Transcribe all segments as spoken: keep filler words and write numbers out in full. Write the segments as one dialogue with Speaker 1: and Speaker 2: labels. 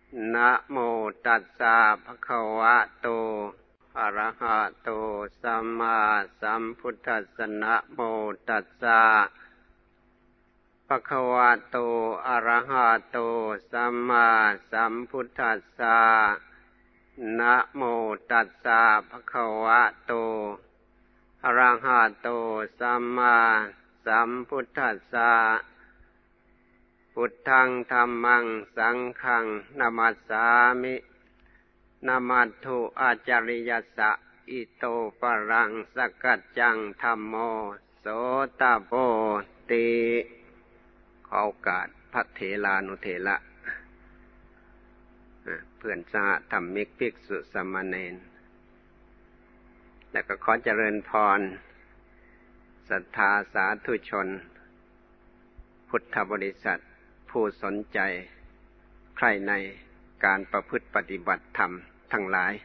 Speaker 1: นะโมตัสสะภะคะวะโตอะระหะโตสัมมาสัมพุทธัสสะนะโมตัสสะภะคะวะโตอะระหะโตสัมมาสัมพุทธัสสะนะโมตัสสะภะคะวะโตอะระหะโตสัมมาสัมพุทธัสสะพุทธังธัมมังสังฆังนะมัสสามินะมัตถุอาจาริยัสสะอิโตปะรังสกัจจังธัมโมโสตโพติขอโอกาสพระเถรานุเถระเพื่อนสหธรรมิกภิกษุสามเณรและก็ขอเจริญพรศรัทธาสาธุชนพุทธบริษัทผู้สนใจใคร่ในการประพฤติปฏิบัติธรรมทั้งหลาย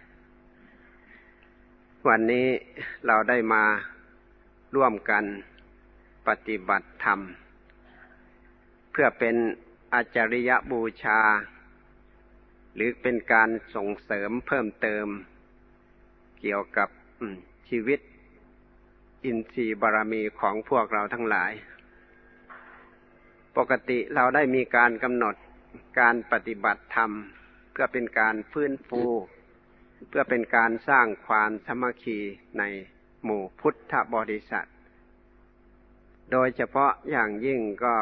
Speaker 1: วันนี้เราได้มาร่วมกันปฏิบัติธรรมเพื่อเป็นอาจาริยบูชาหรือเป็นการส่งเสริมเพิ่มเติมเกี่ยวกับชีวิตอินทรีย์บารมีของพวกเราทั้งหลายปกติเราได้มีการกำหนดการปฏิบัติธรรมเพื่อเป็นการฟื้นฟูเพื่อเป็นการสร้างความสามัคคีในหมู่พุทธบริษัทโดยเฉพาะอย่างยิ่งก็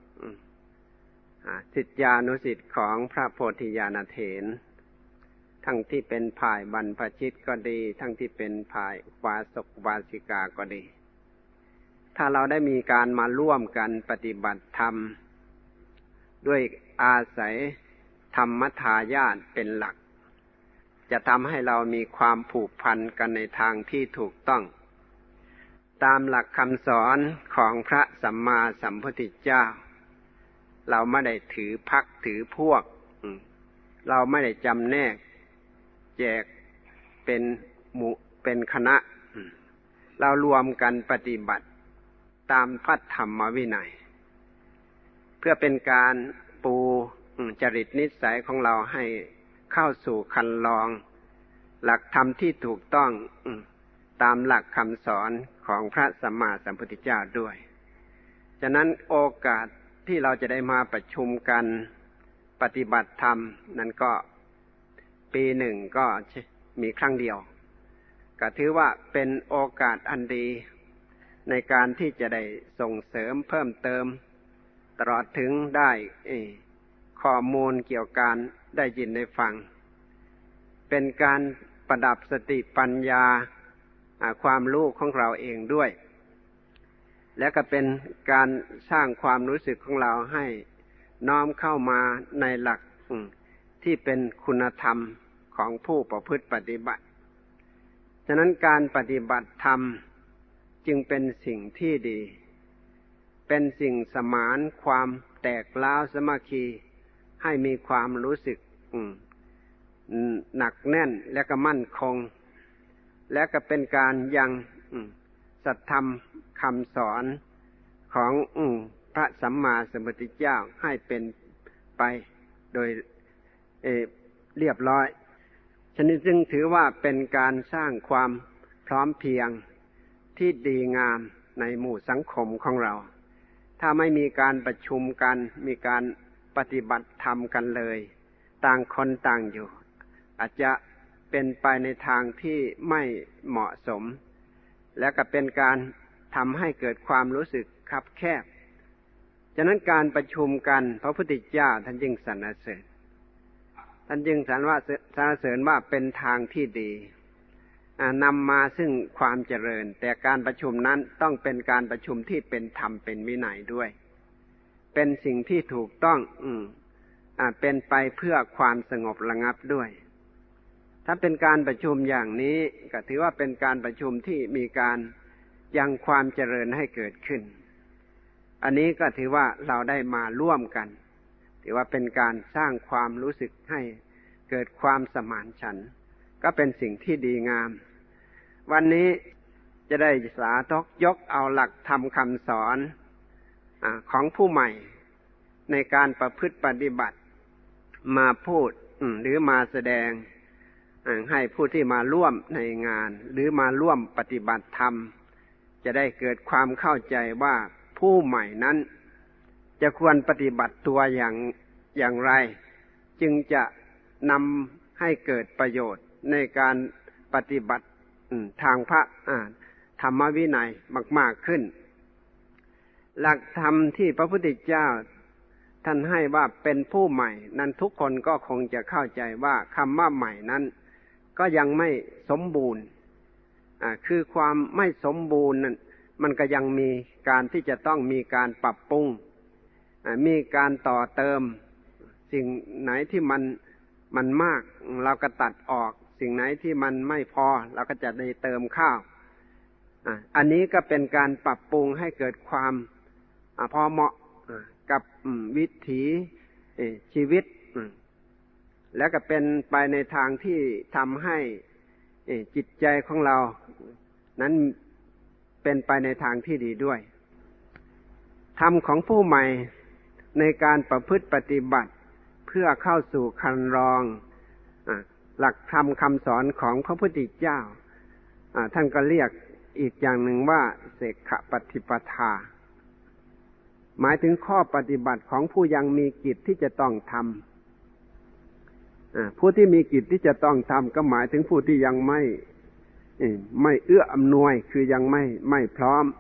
Speaker 1: ศิษยานุศิษย์ของพระโพธิญาณเถรทั้งที่เป็นฝ่ายบรรพชิตก็ดีทั้งที่เป็นฝ่ายวาสกวาสิกาก็ดีถ้าเราได้มีการมาร่วมกันปฏิบัติธรรมด้วยอาศัยธรรมทายาทเป็นหลักจะทำให้เรามีความผูกพันกันในทางที่ถูกต้องตามหลักคำสอนของพระสัมมาสัมพุทธเจ้าเราไม่ได้ถือพรรคถือพวกเราไม่ได้จำแนกแจกเป็นหมู่เป็นคณะเรารวมกันปฏิบัติตามพระธรรมวินัยเพื่อเป็นการปูจริตนิสัยของเราให้เข้าสู่คันลองหลักธรรมที่ถูกต้องตามหลักคำสอนของพระสัมมาสัมพุทธเจ้าด้วยฉะนั้นโอกาสที่เราจะได้มาประชุมกันปฏิบัติธรรมนั้นก็ปีหนึ่งก็มีครั้งเดียวก็ถือว่าเป็นโอกาสอันดีในการที่จะได้ส่งเสริมเพิ่มเติมตลอดถึงได้ข้อมูลเกี่ยวกับการได้ยินได้ฟังเป็นการประดับสติปัญญาความรู้ของเราเองด้วยและก็เป็นการสร้างความรู้สึกของเราให้น้อมเข้ามาในหลักที่เป็นคุณธรรมของผู้ประพฤติปฏิบัติฉะนั้นการปฏิบัติธรรมจึงเป็นสิ่งที่ดีเป็นสิ่งสมานความแตกร้าวสามัคคีให้มีความรู้สึกหนักแน่นและก็มั่นคงและก็เป็นการยังสัตธรรมคำสอนของพระสัมมาสัมพุทธเจ้าให้เป็นไปโดยเอเรียบร้อยฉะนั้นจึงถือว่าเป็นการสร้างความพร้อมเพรียงที่ดีงามในหมู่สังคมของเราถ้าไม่มีการประชุมกันมีการปฏิบัติธรรมกันเลยต่างคนต่างอยู่อาจจะเป็นไปในทางที่ไม่เหมาะสมและก็เป็นการทำให้เกิดความรู้สึกคับแคบฉะนั้นการประชุมกันพระพุทธเจ้าท่านจึงสรรเสริญท่านจึงสรรว่าสรรเสริญว่าเป็นทางที่ดีนำมาซึ่งความเจริญแต่การประชุมนั้นต้องเป็นการประชุมที่เป็นธรรมเป็นวินัยด้วยเป็นสิ่งที่ถูกต้องอืมอ่าเป็นไปเพื่อความสงบระงับด้วยถ้าเป็นการประชุมอย่างนี้ก็ถือว่าเป็นการประชุมที่มีการยังความเจริญให้เกิดขึ้นอันนี้ก็ถือว่าเราได้มาร่วมกันถือว่าเป็นการสร้างความรู้สึกให้เกิดความสมานฉันท์ก็เป็นสิ่งที่ดีงามวันนี้จะได้สาธกยกเอาหลักธรรมคำสอนของผู้ใหม่ในการประพฤติปฏิบัติมาพูดหรือมาแสดงให้ผู้ที่มาร่วมในงานหรือมาร่วมปฏิบัติธรรมจะได้เกิดความเข้าใจว่าผู้ใหม่นั้นจะควรปฏิบัติตัวอย่างอย่างไรจึงจะนำให้เกิดประโยชน์ในการปฏิบัติทางพระธรรมวินัยมากๆขึ้นหลักธรรมที่พระพุทธเจ้าท่านให้ว่าเป็นผู้ใหม่นั้นทุกคนก็คงจะเข้าใจว่าคำว่าใหม่นั้นก็ยังไม่สมบูรณ์อ่าคือความไม่สมบูรณ์นั้นมันก็ยังมีการที่จะต้องมีการปรับปรุงอ่ามีการต่อเติมสิ่งไหนที่มันมันมากเราก็ตัดออกสิ่งไหนที่มันไม่พอเราก็จะได้เติมข้าวอ่าอันนี้ก็เป็นการปรับปรุงให้เกิดความอ่าพอเหมาะกับวิถีชีวิตแล้วก็เป็นไปในทางที่ทำให้จิตใจของเรานั้นเป็นไปในทางที่ดีด้วยธรรมของผู้ใหม่ในการประพฤติปฏิบัติเพื่อเข้าสู่คันลองหลักธรรมคำสอนของพระพุทธเจ้าท่านก็เรียกอีกอย่างหนึ่งว่าเสกขปฏิปทาหมายถึงข้อปฏิบัติของผู้ยังมีกิจที่จะต้องทำผู้ที่มีกิจที่จะต้องทำก็หมายถึงผู้ที่ยังไม่ไม่เอื้ออำนวยคือยังไม่ไม่พร้อม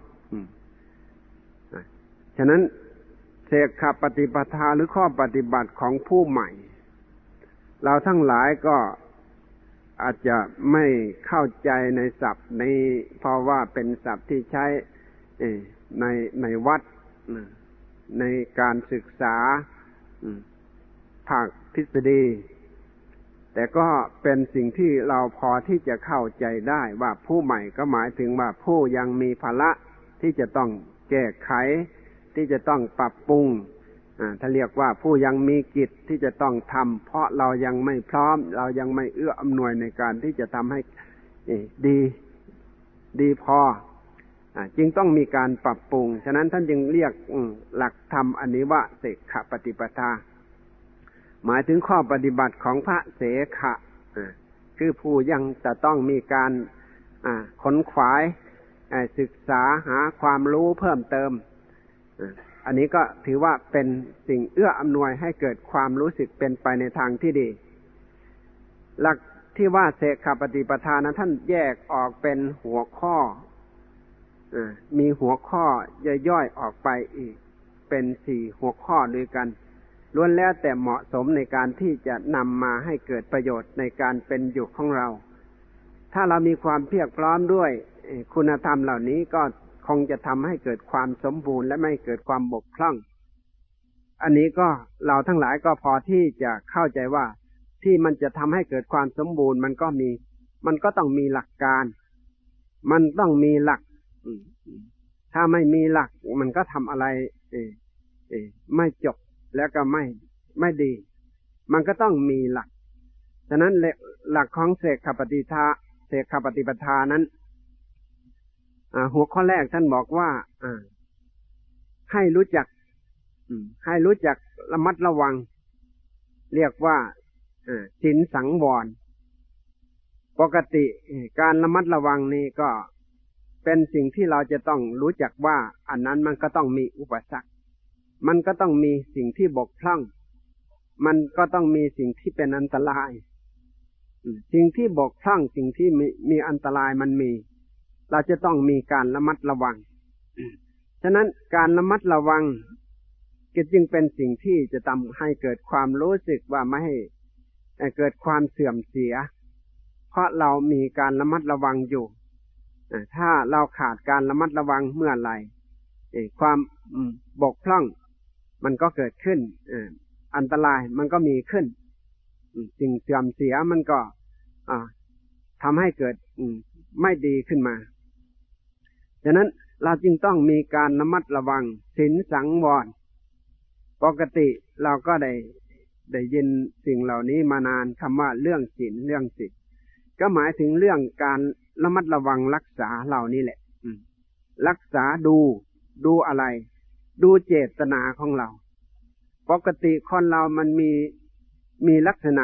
Speaker 1: ฉะนั้นเสกขปฏิปทาหรือข้อปฏิบัติของผู้ใหม่เราทั้งหลายก็อาจจะไม่เข้าใจในศัพท์นี้เพราะว่าเป็นศัพท์ที่ใช้ในในวัดในการศึกษาภาคทฤษฎีแต่ก็เป็นสิ่งที่เราพอที่จะเข้าใจได้ว่าผู้ใหม่ก็หมายถึงว่าผู้ยังมีภาระที่จะต้องแก้ไขที่จะต้องปรับปรุงถ้าเรียกว่าผู้ยังมีกิจที่จะต้องทำเพราะเรายังไม่พร้อมเรายังไม่เอื้ออำนวยในการที่จะทำให้ดีดีพอจึงต้องมีการปรับปรุงฉะนั้นท่านจึงเรียกหลักธรรมอันนี้ว่าเสกขปฏิปทาหมายถึงข้อปฏิบัติของพระเสขะคือผู้ยังจะต้องมีการขนขวายศึกษาหาความรู้เพิ่มเติมอันนี้ก็ถือว่าเป็นสิ่งเอื้ออำนวยให้เกิดความรู้สึกเป็นไปในทางที่ดีหลักที่ว่าเสกขปฏิปทานั้นท่านแยกออกเป็นหัวข้อมีหัวข้อย่อยๆออกไปอีกเป็นสี่หัวข้อด้วยกันล้วนแล้วแต่เหมาะสมในการที่จะนำมาให้เกิดประโยชน์ในการเป็นอยู่ของเราถ้าเรามีความเพียรพร้อมด้วยคุณธรรมเหล่านี้ก็คงจะทำให้เกิดความสมบูรณ์และไม่เกิดความบกพร่องอันนี้ก็เราทั้งหลายก็พอที่จะเข้าใจว่าที่มันจะทำให้เกิดความสมบูรณ์มันก็มีมันก็ต้องมีหลักการมันต้องมีหลักถ้าไม่มีหลักมันก็ทำอะไรเอเอไม่จบแล้วก็ไม่ไม่ดีมันก็ต้องมีหลักฉะนั้นหลักของเสกขปฏิทาเสกขปฏิปทานั้นหัวข้อแรกท่านบอกว่าให้รู้จักให้รู้จักระมัดระวังเรียกว่าศีลสังวรปกติการระมัดระวังนี่ก็เป็นสิ่งที่เราจะต้องรู้จักว่าอันนั้นมันก็ต้องมีอุปสรรคมันก็ต้องมีสิ่งที่บกพร่องมันก็ต้องมีสิ่งที่เป็นอันตรายสิ่งที่บกพร่องสิ่งที่มีมีอันตรายมันมีเราจะต้องมีการระมัดระวังฉะนั้นการระมัดระวังก็จึงเป็นสิ่งที่จะทำให้เกิดความรู้สึกว่าไม่ให้เกิดความเสื่อมเสียเพราะเรามีการระมัดระวังอยู่ถ้าเราขาดการระมัดระวังเมื่อไหร่ความบกพร่องมันก็เกิดขึ้นอันตรายมันก็มีขึ้นสิ่งเสื่อมเสียมันก็ทำให้เกิดไม่ดีขึ้นมาฉะนั้นเราจึงต้องมีการระมัดระวังศีลสังวรปกติเราก็ได้ได้ยินสิ่งเหล่านี้มานานคำว่าเรื่องศีลเรื่องศีลก็หมายถึงเรื่องการระมัดระวังรักษาเหล่านี้แหละรักษาดูดูอะไรดูเจตนาของเราปกติคนเรามันมีมีลักษณะ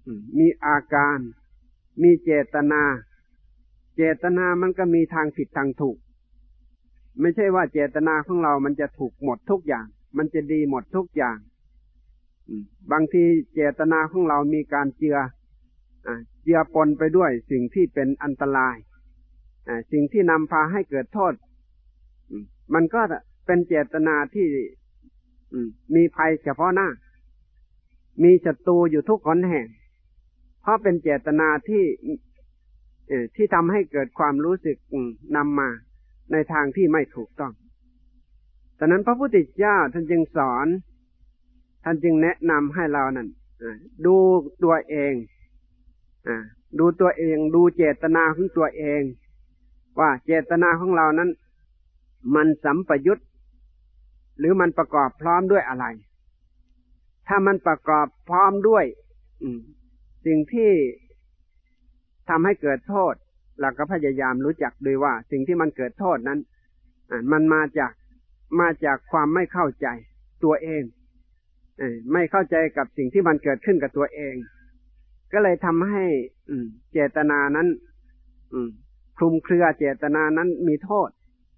Speaker 1: มีอาการมีเจตนาเจตนามันก็มีทางผิดทางถูกไม่ใช่ว่าเจตนาของเรามันจะถูกหมดทุกอย่างมันจะดีหมดทุกอย่างบางทีเจตนาของเรามีการเจือเจือปนไปด้วยสิ่งที่เป็นอันตรายสิ่งที่นำพาให้เกิดโทษมันก็เป็นเจตนาที่มีภัยเฉพาะหน้ามีศัตรูอยู่ทุกหนแห่งเพราะเป็นเจตนาที่ที่ทำให้เกิดความรู้สึกนำมาในทางที่ไม่ถูกต้องฉะนั้นพระพุทธเจ้าท่านจึงสอนท่านจึงแนะนำให้เรานั้นดูตัวเองดูตัวเองดูเจตนาของตัวเองว่าเจตนาของเรานั้นมันสัมปยุตหรือมันประกอบพร้อมด้วยอะไรถ้ามันประกอบพร้อมด้วยสิ่งที่ทำให้เกิดโทษเราก็พยายามรู้จักด้วยว่าสิ่งที่มันเกิดโทษนั้นมันมาจากมาจากความไม่เข้าใจตัวเองไม่เข้าใจกับสิ่งที่มันเกิดขึ้นกับตัวเองก็เลยทำให้เจตนานั้นคลุมเครือเจตนานั้นมีโทษ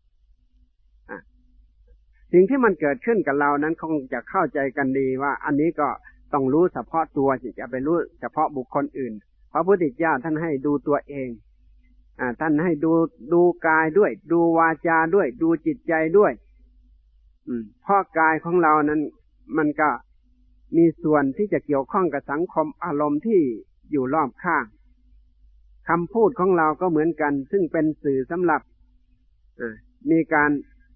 Speaker 1: สิ่งที่มันเกิดขึ้นกับเรานั้นคงจะเข้าใจกันดีว่าอันนี้ก็ต้องรู้เฉพาะตัวจะไปรู้เฉพาะบุคคลอื่นพระพุทธเจ้าท่านให้ดูตัวเองอ่าท่านให้ดูดูกายด้วยดูวาจาด้วยดูจิตใจด้วยอืมเพราะกายของเรานั้นมันก็มีส่วนที่จะเกี่ยวข้องกับสังคมอารมณ์ที่อยู่รอบข้างคำพูดของเราก็เหมือนกันซึ่งเป็นสื่อสำหรับอ่ามีการ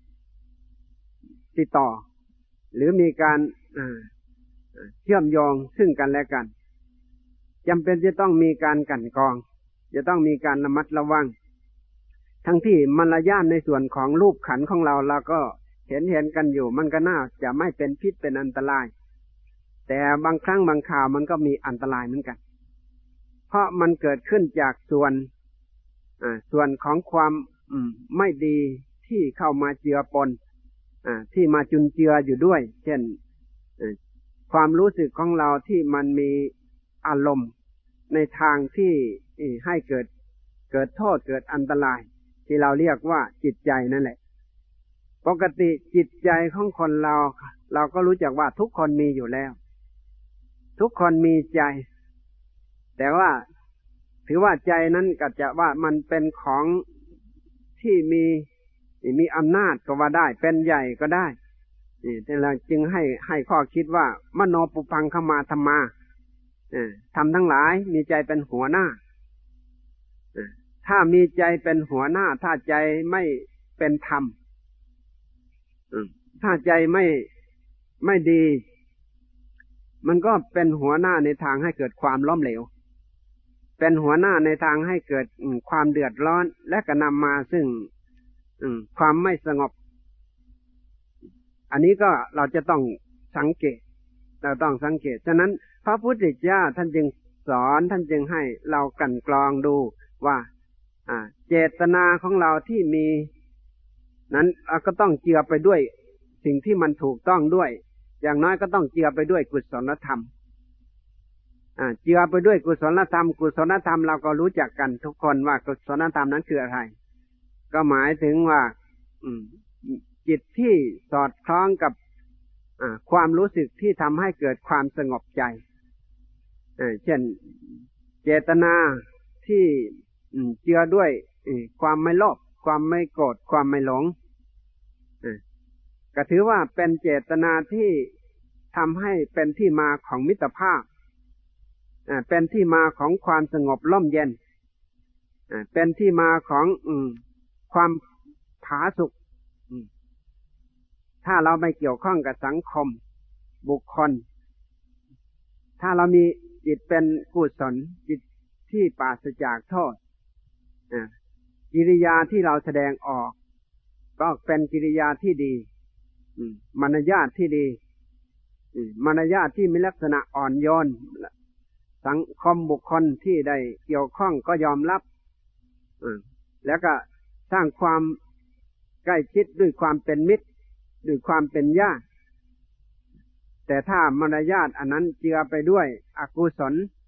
Speaker 1: ติดต่อหรือมีการอ่าเชื่อมโยงซึ่งกันและกันจำเป็นจะต้องมีการกลั่นกรองจะต้องมีการระมัดระวังทั้งที่มารยาทในส่วนของรูปขันของเราเราก็เห็นเห็นกันอยู่มันก็น่าจะไม่เป็นพิษเป็นอันตรายแต่บางครั้งบางข่าวมันก็มีอันตรายเหมือนกันเพราะมันเกิดขึ้นจากส่วนอ่าส่วนของความอืมไม่ดีที่เข้ามาเจือปนอ่าที่มาจุนเจืออยู่ด้วยเช่นความรู้สึกของเราที่มันมีอารมณ์ในทางที่ให้เกิดเกิดโทษเกิดอันตรายที่เราเรียกว่าจิตใจนั่นแหละปกติจิตใจของคนเราเราก็รู้จักว่าทุกคนมีอยู่แล้วทุกคนมีใจแต่ว่าถือว่าใจนั้นก็จะว่ามันเป็นของที่มีมีอำนาจก็ว่าได้เป็นใหญ่ก็ได้นี่แต่เราจึงให้ให้ข้อคิดว่ามโนปุพังขมาธรรมาทำทั้งหลายมีใจเป็นหัวหน้าถ้ามีใจเป็นหัวหน้าถ้าใจไม่เป็นธรรมถ้าใจไม่ไม่ดีมันก็เป็นหัวหน้าในทางให้เกิดความล้มเหลวเป็นหัวหน้าในทางให้เกิดความเดือดร้อนและก็นำมาซึ่งความไม่สงบอันนี้ก็เราจะต้องสังเกตเราต้องสังเกตฉะนั้นพระพุทธเจ้าท่านจึงสอนท่านจึงให้เรากลั่นกรองดูว่าอ่าเจตนาของเราที่มีนั้นก็ต้องเจือไปด้วยสิ่งที่มันถูกต้องด้วยอย่างน้อยก็ต้องเจือไปด้วยกุศลธรรมอ่าเจือไปด้วยกุศลธรรมกุศลธรรมเราก็รู้จักกันทุกคนว่ากุศลธรรมนั้นคืออะไรก็หมายถึงว่าอืมจิตที่สอดคล้องกับความรู้สึกที่ทำให้เกิดความสงบใจเช่นเจตนาที่เจือด้วยความไม่โลภความไม่โกรธความไม่หลงก็ถือว่าเป็นเจตนาที่ทำให้เป็นที่มาของมิตรภาพเป็นที่มาของความสงบร่มเย็นเป็นที่มาของความผาสุกถ้าเราไม่เกี่ยวข้องกับสังคมบุคคลถ้าเรามีจิตเป็นกุศลจิตที่ปราศจากโทษกิริยาที่เราแสดงออกก็เป็นกิริยาที่ดีมารยาทที่ดีมารยาทที่มีลักษณะอ่อนโยนสังคมบุคคลที่ได้เกี่ยวข้องก็ยอมรับแล้วก็สร้างความใกล้ชิดด้วยความเป็นมิตรด้วยความเป็นญาติแต่ถ้ามารยาทอันนั้นเจือไปด้วยอกุศล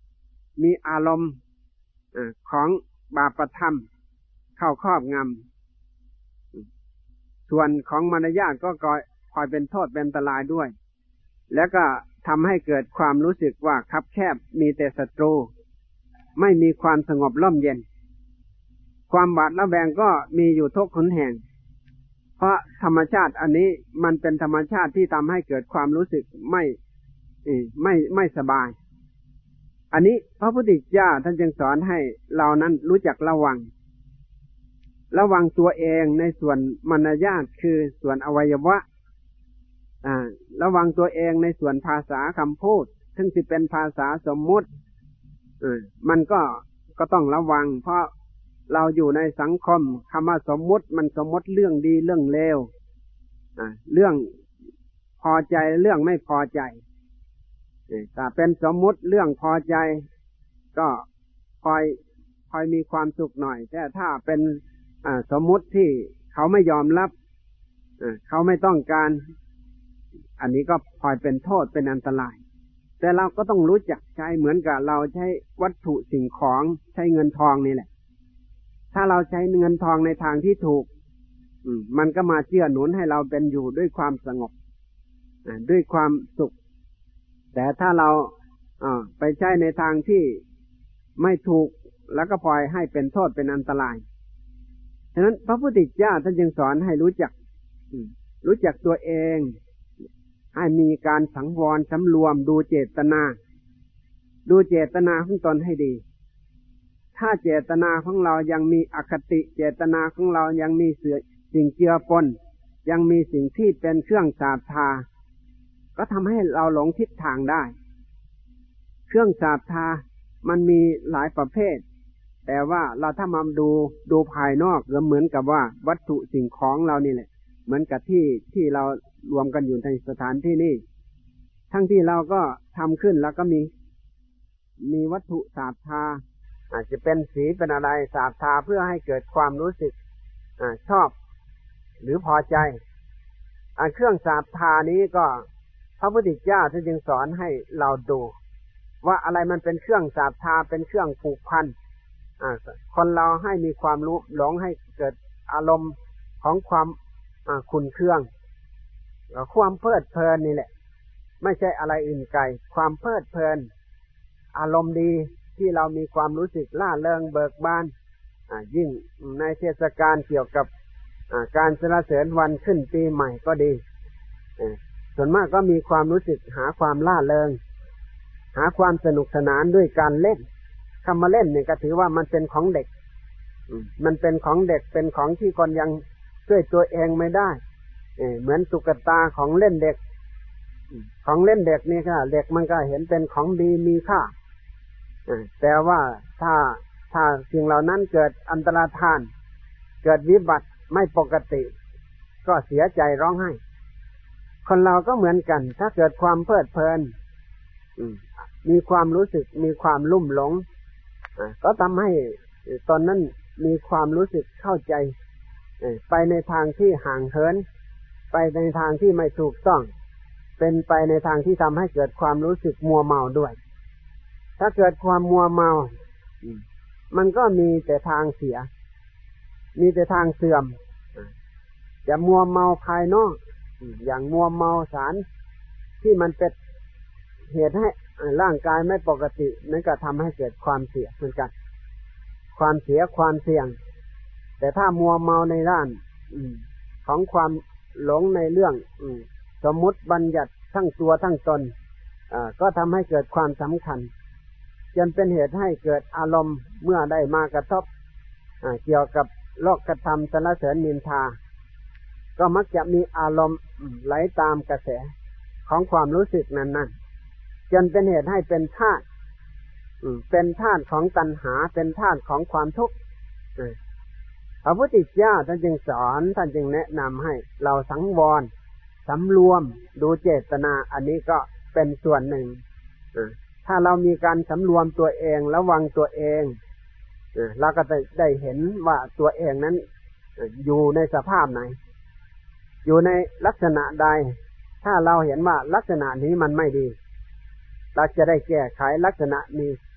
Speaker 1: มีอารมณ์ของบาปธรรมเข้าครอบงำส่วนของมารยาทก็คอยเป็นโทษเป็นอันตรายด้วยแล้วก็ทำให้เกิดความรู้สึกว่าคับแคบมีแต่ศัตรูไม่มีความสงบร่มเย็นความบาดระแวงก็มีอยู่ทุกหนแห่งเพราะธรรมชาติอันนี้มันเป็นธรรมชาติที่ทำให้เกิดความรู้สึกไม่ไม่ไม่สบายอันนี้พระพุทธเจ้าท่านจึงสอนให้เรานั้นรู้จักระวังระวังตัวเองในส่วนมารยาทคือส่วนอวัยวะอ่าระวังตัวเองในส่วนภาษาคำพูดซึ่งสิเป็นภาษาสมมุติเออมันก็ก็ต้องระวังเพราะเราอยู่ในสังคมคำว่าสมมุติมันสมมุติเรื่องดีเรื่องเลวอ่าเรื่องพอใจเรื่องไม่พอใจถ้าเป็นสมมุติเรื่องพอใจก็คอยคอยมีความสุขหน่อยแต่ถ้าเป็นอ่าสมมุติที่เขาไม่ยอมรับเออเขาไม่ต้องการอันนี้ก็พลอยเป็นโทษเป็นอันตรายแต่เราก็ต้องรู้จักใช้เหมือนกับเราใช้วัตถุสิ่งของใช้เงินทองนี่แหละถ้าเราใช้เงินทองในทางที่ถูกมันก็มาเจื้อหนุนให้เราเป็นอยู่ด้วยความสงบด้วยความสุขแต่ถ้าเราไปใช้ในทางที่ไม่ถูกแล้วก็พลอยให้เป็นโทษเป็นอันตรายฉะนั้นพระพุทธเจ้าท่านจึงสอนให้รู้จักรู้จักตัวเองให้มีการสังวรสำรวมดูเจตนาดูเจตนาของตนให้ดีถ้าเจตนาของเรายังมีอคติเจตนาของเรายังมีสิ่งเจือปนยังมีสิ่งที่เป็นเครื่องสาปทาก็ทำให้เราหลงทิศทางได้เครื่องสาปทามันมีหลายประเภทแต่ว่าเราถ้ามาดูดูภายนอกก็เหมือนกับว่าวัตถุสิ่งของเรานี่แหละเหมือนกับที่ที่เรารวมกันอยู่ในสถานที่นี้ทั้งที่เราก็ทำขึ้นแล้วก็มีมีวัตถุสาปทาอาจจะเป็นสีเป็นอะไรสาปทาเพื่อให้เกิดความรู้สึกอ่าชอบหรือพอใจอ่าเครื่องสาปทานี้ก็พระพุทธเจ้าท่านจึงสอนให้เราดูว่าอะไรมันเป็นเครื่องสาปทาเป็นเครื่องผูกพันอ่าคนเราให้มีความรู้หลงให้เกิดอารมณ์ของความอ่าขุ่นเคืองความเพลิดเพลินนี่แหละไม่ใช่อะไรอื่นไกลความเพลิดเพลินอารมณ์ดีที่เรามีความรู้สึกล่าเริงเบิกบานอ่ายิ่งในเทศกาลเกี่ยวกับอ่าการสรรเสริญวันขึ้นปีใหม่ก็ดีส่วนมากก็มีความรู้สึกหาความล่าเริงหาความสนุกสนานด้วยการเล่นคำมาเล่นเนี่ยก็ถือว่ามันเป็นของเด็กมันเป็นของเด็กเป็นของที่คนยังช่วยตัวเองไม่ได้เหมือนตุ๊กตาของเล่นเด็กของเล่นเด็กนี่ค่ะเด็กมันก็เห็นเป็นของดีมีค่าแต่ว่าถ้าถ้าสิ่งเหล่านั้นเกิดอันตรธานเกิดวิบัติไม่ปกติก็เสียใจร้องไห้คนเราก็เหมือนกันถ้าเกิดความเพลิดเพลินมีความรู้สึกมีความลุ่มหลงก็ทำให้ตอนนั้นมีความรู้สึกเข้าใจไปในทางที่ห่างเหินไปในทางที่ไม่ถูกต้องเป็นไปในทางที่ทำให้เกิดความรู้สึกมัวเมาด้วยถ้าเกิดความมัวเมามันก็มีแต่ทางเสียมีแต่ทางเสื่อมจะมัวเมาภายนอกอย่างมัวเมาสารที่มันเป็นเหตุให้ร่างกายไม่ปกตินั่นก็ทำให้เกิดความเสียเหมือนกันความเสียความเสี่ยงแต่ถ้ามัวเมาในด้านของความหลงในเรื่องสมมุติบัญญัติทั้งตัวทั้งตนก็ทำให้เกิดความสำคัญจนเป็นเหตุให้เกิดอารมณ์เมื่อได้มากระทบเกี่ยวกับโลกธรรมสรรเสริญนินทาก็มักจะมีอารมณ์ไหลตามกระแสของความรู้สึกนั้นๆจนเป็นเหตุให้เป็นธาตุเป็นธาตุของตัณหาเป็นธาตุของความทุกข์พระพุทธเจ้าท่านจึงสอนท่านจึงแนะนำให้เราสังวรสำรวมดูเจตนาอันนี้ก็เป็นส่วนหนึ่งถ้าเรามีการสำรวมตัวเองระวังตัวเองเราก็จะได้เห็นว่าตัวเองนั้นอยู่ในสภาพไหนอยู่ในลักษณะใดถ้าเราเห็นว่าลักษณะนี้มันไม่ดีเราจะได้แก้ไขลักษณะนี้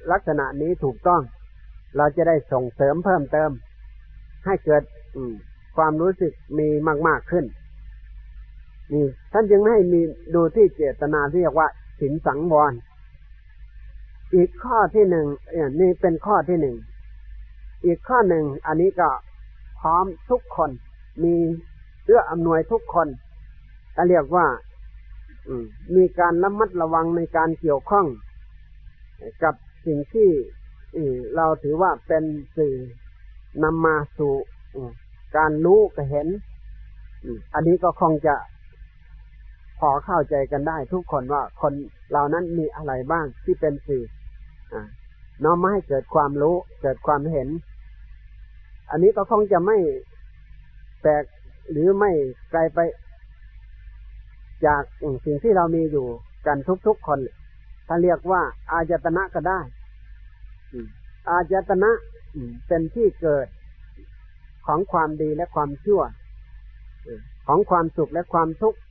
Speaker 2: ลักษณะนี้ถูกต้องเราจะได้ส่งเสริมเพิ่มเติมให้เกิดความรู้สึกมีมากๆขึ้นนี่ท่านจึงให้มีดูที่เจตนาที่เรียกว่าศีลสังวรอีกข้อที่หนึ่งนี่เป็นข้อที่หนึ่งอีกข้อหนึ่งอันนี้ก็พร้อมทุกคนมีเอื้ออำนวยทุกคนเรียกว่ามีการระมัดระวังในการเกี่ยวข้องกับสิ่งที่เราถือว่าเป็นสื่อนำมาสู่การรู้ก็เห็นอันนี้ก็คงจะพอเข้าใจกันได้ทุกคนว่าคนเหล่านั้นมีอะไรบ้างที่เป็นสื่อน้อมมาให้เกิดความรู้เกิดความเห็นอันนี้ก็คงจะไม่แปลกหรือไม่ไกลไปจากสิ่งที่เรามีอยู่กันทุกๆคนถ้าเรียกว่าอายตนะก็ได้อายตนะเป็นที่เกิดของความดีและความชั่วของความสุขและความทุกข์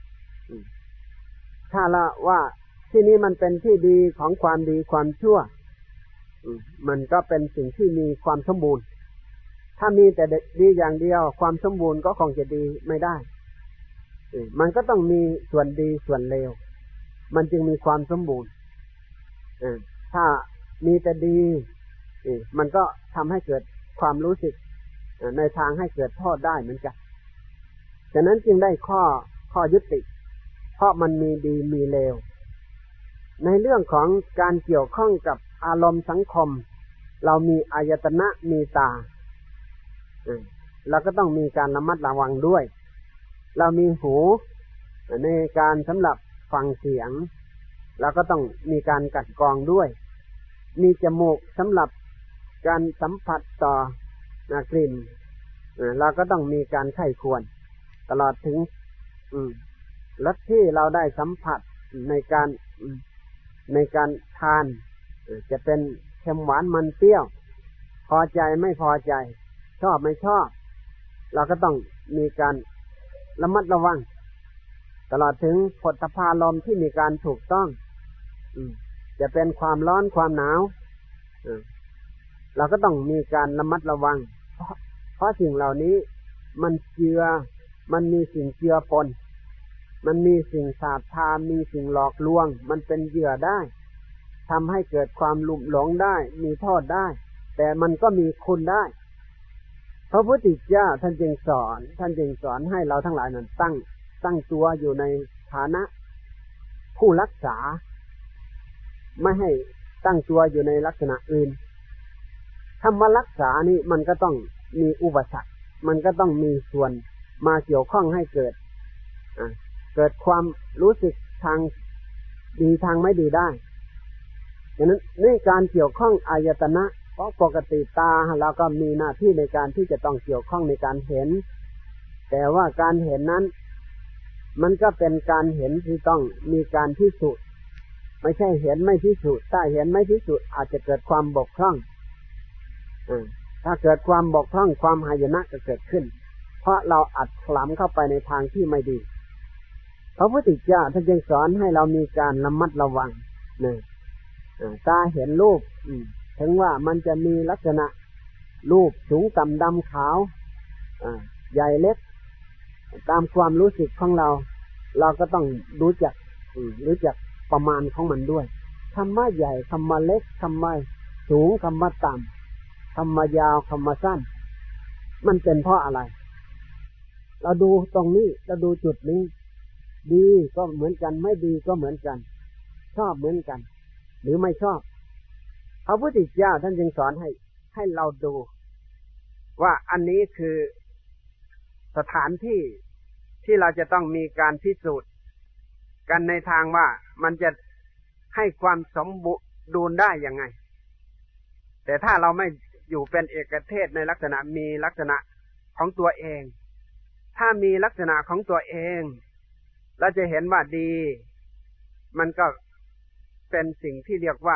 Speaker 2: ถ้าละว่าที่นี้มันเป็นที่ดีของความดีความชั่วมันก็เป็นสิ่งที่มีความสมบูรณ์ถ้ามีแต่ดีอย่างเดียวความสมบูรณ์ก็คงจะดีไม่ได้มันก็ต้องมีส่วนดีส่วนเลวมันจึงมีความสมบูรณ์ถ้ามีแต่ดีมันก็ทำให้เกิดความรู้สึกในทางให้เกิดโทษได้เหมือนกันฉะนั้นจึงได้ข้อข้อยุติเพราะมันมีดีมีเลวในเรื่องของการเกี่ยวข้องกับอารมณ์สังคมเรามีอายตนะมีตาเราก็ต้องมีการระมัดระวังด้วยเรามีหูในการสำหรับฟังเสียงเราก็ต้องมีการกัดกรองด้วยมีจมูกสำหรับการสัมผัสต่อกลิ่นเราก็ต้องมีการไข้ควรตลอดถึงรสที่เราได้สัมผัสในการในการทานจะเป็นเค็มหวานมันเปรี้ยวพอใจไม่พอใจชอบไม่ชอบเราก็ต้องมีการระมัดระวังตลอดถึงโผฏฐัพพารมณ์ที่มีการถูกต้องจะเป็นความร้อนความหนาวเราก็ต้องมีการระมัดระวังเพราะเพราะสิ่งเหล่านี้มันเจือมันมีสิ่งเจือปนมันมีสิ่งสาบทามีสิ่งหลอกลวงมันเป็นเหยื่อได้ทำให้เกิดความลุ่มหลงได้มีโทษได้แต่มันก็มีคุณได้พระพุทธเจ้าท่านจึงสอนท่านจึงสอนให้เราทั้งหลายนั้นตั้งตั้งตัวอยู่ในฐานะผู้รักษาไม่ให้ตั้งตัวอยู่ในลักษณะอื่นคำว่ารักษานี่มันก็ต้องมีอุปสรรคมันก็ต้องมีส่วนมาเกี่ยวข้องให้เกิดเกิดความรู้สึกทางดีทางไม่ดีได้ดังนั้นในการเกี่ยวข้องอายตนะเพราะปกติตาเราก็มีหน้าที่ในการที่จะต้องเกี่ยวข้องในการเห็นแต่ว่าการเห็นนั้นมันก็เป็นการเห็นที่ต้องมีการพิสูจน์ไม่ใช่เห็นไม่พิสูจน์ถ้าเห็นไม่พิสูจน์อาจจะเกิดความบกพร่องถ้าเกิดความบกพร่องความหายนะก็เกิดขึ้นเพราะเราอัดขลำเข้าไปในทางที่ไม่ดีพระพุทธเจ้าท่านจึงสอนให้เรามีการระมัดระวังนะตาเห็นรูปถึงว่ามันจะมีลักษณะรูปสูงต่ำดำขาวใหญ่เล็กตามความรู้สึกของเราเราก็ต้องรู้จักรู้จักประมาณของมันด้วยคำว่าใหญ่คำว่าเล็กคำว่าสูงคำว่าต่ำคำว่ายาวคำว่าสั้นมันเป็นเพราะอะไรเราดูตรงนี้เราดูจุดนี้ดีก็เหมือนกันไม่ดีก็เหมือนกันชอบเหมือนกันหรือไม่ชอบพระพุทธเจ้าท่านจึงสอนให้ให้เราดูว่าอันนี้คือสถานที่ที่เราจะต้องมีการพิสูจน์กันในทางว่ามันจะให้ความสมบูรณ์ได้ยังไงแต่ถ้าเราไม่อยู่เป็นเอกเทศในลักษณะมีลักษณะของตัวเองถ้ามีลักษณะของตัวเองเราจะเห็นว่าดีมันก็เป็นสิ่งที่เรียกว่า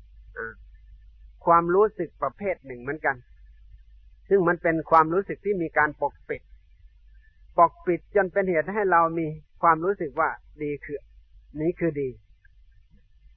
Speaker 2: ความรู้สึกประเภทหนึ่งเหมือนกันซึ่งมันเป็นความรู้สึกที่มีการปกปิดปกปิดจนเป็นเหตุให้เรามีความรู้สึกว่าดีคือนี้คือดี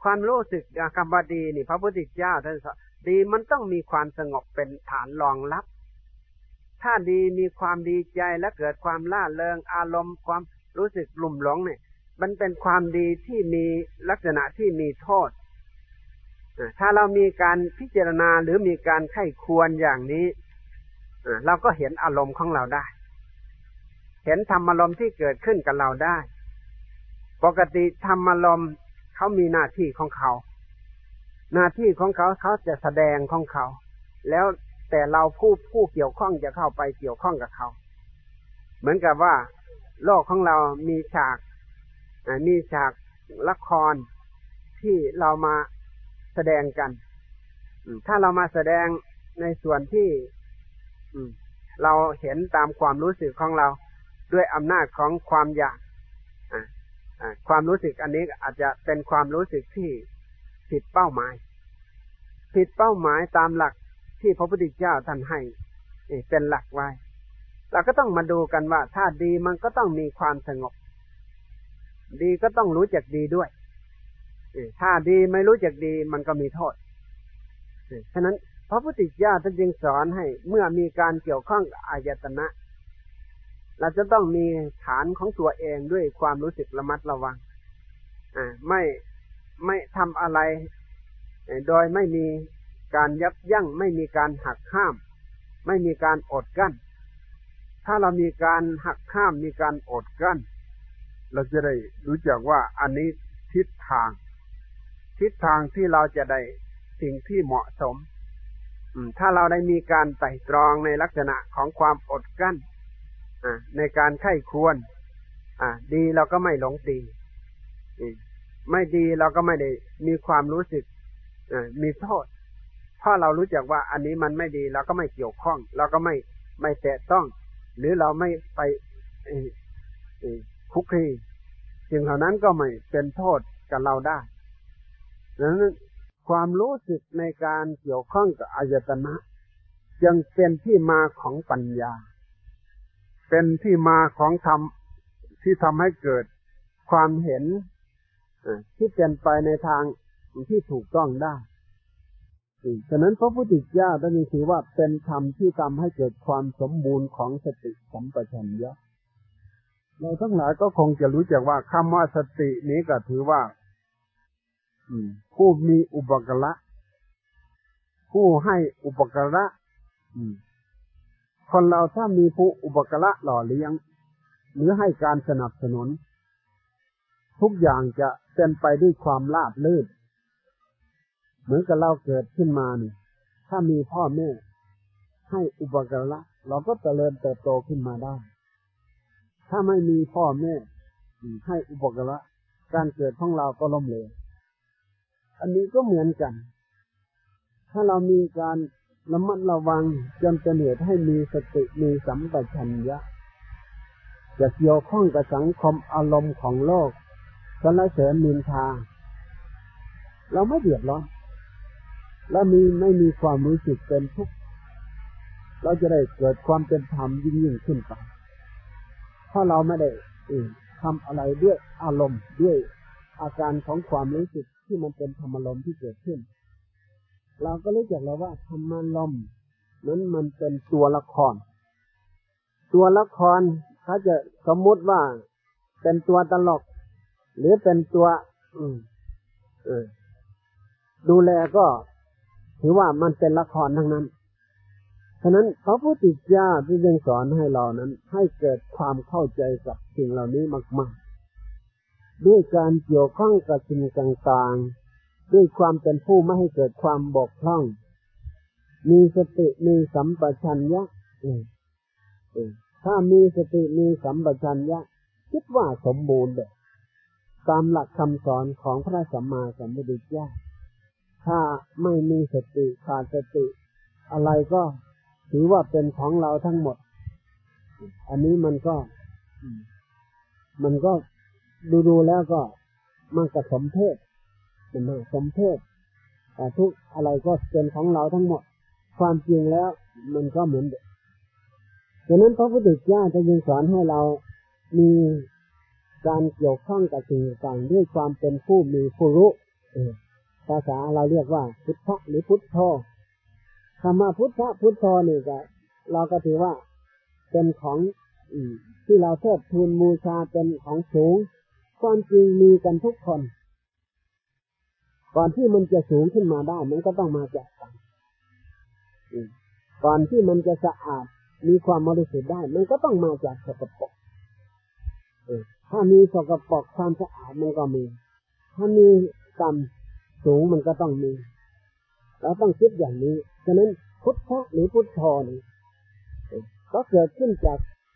Speaker 2: ความรู้สึกคำว่าดีนี่พระพุทธเจ้าท่านสอนดีมันต้องมีความสงบเป็นฐานรองรับถ้าดีมีความดีใจและเกิดความล่าเริงอารมณ์ความรู้สึกหลุ่มหลงเนี่ยมันเป็นความดีที่มีลักษณะที่มีโทษถ้าเรามีการพิจารณาหรือมีการไข้ควรอย่างนี้เราก็เห็นอารมณ์ของเราได้เห็นธรรมอารมณ์ที่เกิดขึ้นกับเราได้ปกติธรรมอารมณ์เขามีหน้าที่ของเขาหน้าที่ของเขาเขาจะแสดงของเขาแล้วแต่เราผู้ผู้เกี่ยวข้องจะเข้าไปเกี่ยวข้องกับเขาเหมือนกับว่าโลกของเรามีฉากมีฉากละครที่เรามาแสดงกันถ้าเรามาแสดงในส่วนที่เราเห็นตามความรู้สึกของเราด้วยอำนาจของความอยากความรู้สึกอันนี้อาจจะเป็นความรู้สึกที่ผิดเป้าหมายผิดเป้าหมายตามหลักที่พระพุทธเจ้าท่านให้เป็นหลักไว้เราก็ต้องมาดูกันว่าถ้าดีมันก็ต้องมีความสงบดีก็ต้องรู้จักดีด้วยถ้าดีไม่รู้จักดีมันก็มีโทษฉะนั้นพระพุทธเจ้าท่านจึงสอนให้เมื่อมีการเกี่ยวข้องกับอายตนะเราจะต้องมีฐานของตัวเองด้วยความรู้สึกระมัดระวังอ่าไม่ไม่ทำอะไรโดยไม่มีการยับยั้งไม่มีการหักห้ามไม่มีการอดกั้นถ้าเรามีการหักห้ามมีการอดกั้นเราจะได้รู้จักว่าอันนี้ทิศทางทิศทางที่เราจะได้สิ่งที่เหมาะสมถ้าเราได้มีการไตร่ตรองในลักษณะของความอดกั้นในการไข้ควรดีเราก็ไม่หลงดีไม่ดีเราก็ไม่ได้มีความรู้สึกมีโทษเพราะเรารู้จักว่าอันนี้มันไม่ดีเราก็ไม่เกี่ยวข้องเราก็ไม่ไม่แตะต้องหรือเราไม่ไปคุกคีสิ่งเหล่านั้นก็ไม่เป็นโทษกับเราได้ดังนั้นความรู้สึกในการเกี่ยวข้องกับอายตนะจึงเป็นที่มาของปัญญาเป็นที่มาของธรรมที่ทำให้เกิดความเห็นที่เป็นไปในทางที่ถูกต้องได้ฉะนั้นพระพุทธเจ้าท่านถือว่าเป็นธรรมที่ทำให้เกิดความสมบูรณ์ของสติสัมปชัญญะเราทั้งหลายก็คงจะรู้จักว่าคำว่าสตินี้ก็ถือว่าผู้มีอุปการะผู้ให้อุปการะคนเราถ้ามีผู้อุปการะหล่อเลี้ยงหรือให้การสนับสนุนทุกอย่างจะเป็นไปด้วยความราบรื่นเหมือนกับเราเกิดขึ้นมานี่ถ้ามีพ่อแม่ให้อุปการะเราก็เจริญเติบโตขึ้นมาได้ถ้าไม่มีพ่อแม่ให้อุปการะการเกิดของเราก็ล้มเหลวอันนี้ก็เหมือนกันถ้าเรามีการระมัดระวังจนเป็นเหตุให้มีสติมีสัมปชัญญะจะเกี่ยวข้องกับสังคมอารมณ์ของโลกสรรเสริญนินทาเราไม่เดือดร้อนและมีไม่มีความรู้สึกเป็นทุกข์เราจะได้เกิดความเป็นธรรมยิ่งยิ่งขึ้นไปถ้าเราไม่ได้ทำอะไรด้วยอารมณ์ด้วยอาการของความรู้สึกที่มันเป็นธรรมอารมณ์ที่เกิดขึ้นเราก็รู้จักแล้วว่าธรรมอารมณ์นั้นมันเป็นตัวละครตัวละครเขาจะสมมุติว่าเป็นตัวตลกหรือเป็นตัวอืมเออดูแลก็ถือว่ามันเป็นละครทั้งนั้นฉะนั้นพระพุทธเจ้าที่ยังสอนให้เรานั้นให้เกิดความเข้าใจกับสิ่งเหล่านี้มากๆด้วยการเกี่ยวข้องกับสิ่งต่างๆด้วยความเป็นผู้ไม่ให้เกิดความบกพร่องมีสติมีสัมปชัญญะถ้ามีสติมีสัมปชัญญะคิดว่าสมบูรณ์เลยตามหลักคำสอนของพระสัมมาสัมพุทธเจ้าถ้าไม่มีสติขาดสติอะไรก็ถือว่าเป็นของเราทั้งหมดอันนี้มันก็มันก็ดูๆแล้วก็มันก็สมเพศมันน่าสมเพศแต่ทุกอะไรก็เป็นของเราทั้งหมดความจริงแล้วมันก็เหมือนเดิมฉะนั้นพระพุทธเจ้าจะยังสอนให้เรามีการเกี่ยวข้องกับสิ่งต่างๆด้วยความเป็นผู้มีผู้รู้ภาษาเราเรียกว่าพุทธะหรือพุทโธคำว่าพุทธะพุทโธนี่ก็เราก็ถือว่าเป็นของที่เราเทิดทูนบูชาเป็นของสูงความจริงมีกันทุกคนก่อนที่มันจะสูงขึ้นมาได้มันก็ต้องมาจากกันก่อนที่มันจะสะอาดมีความบริสุทธิ์ได้มันก็ต้องมาจากสกปรกถ้ามีสกปรกความสะอาดมันก็มีถ้ามีกรรมสูงมันก็ต้องมีเราต้องคิดอย่างนี้ฉะนั้นพุทธะหรือพุทโธนี่ก็เกิดขึ้นจาก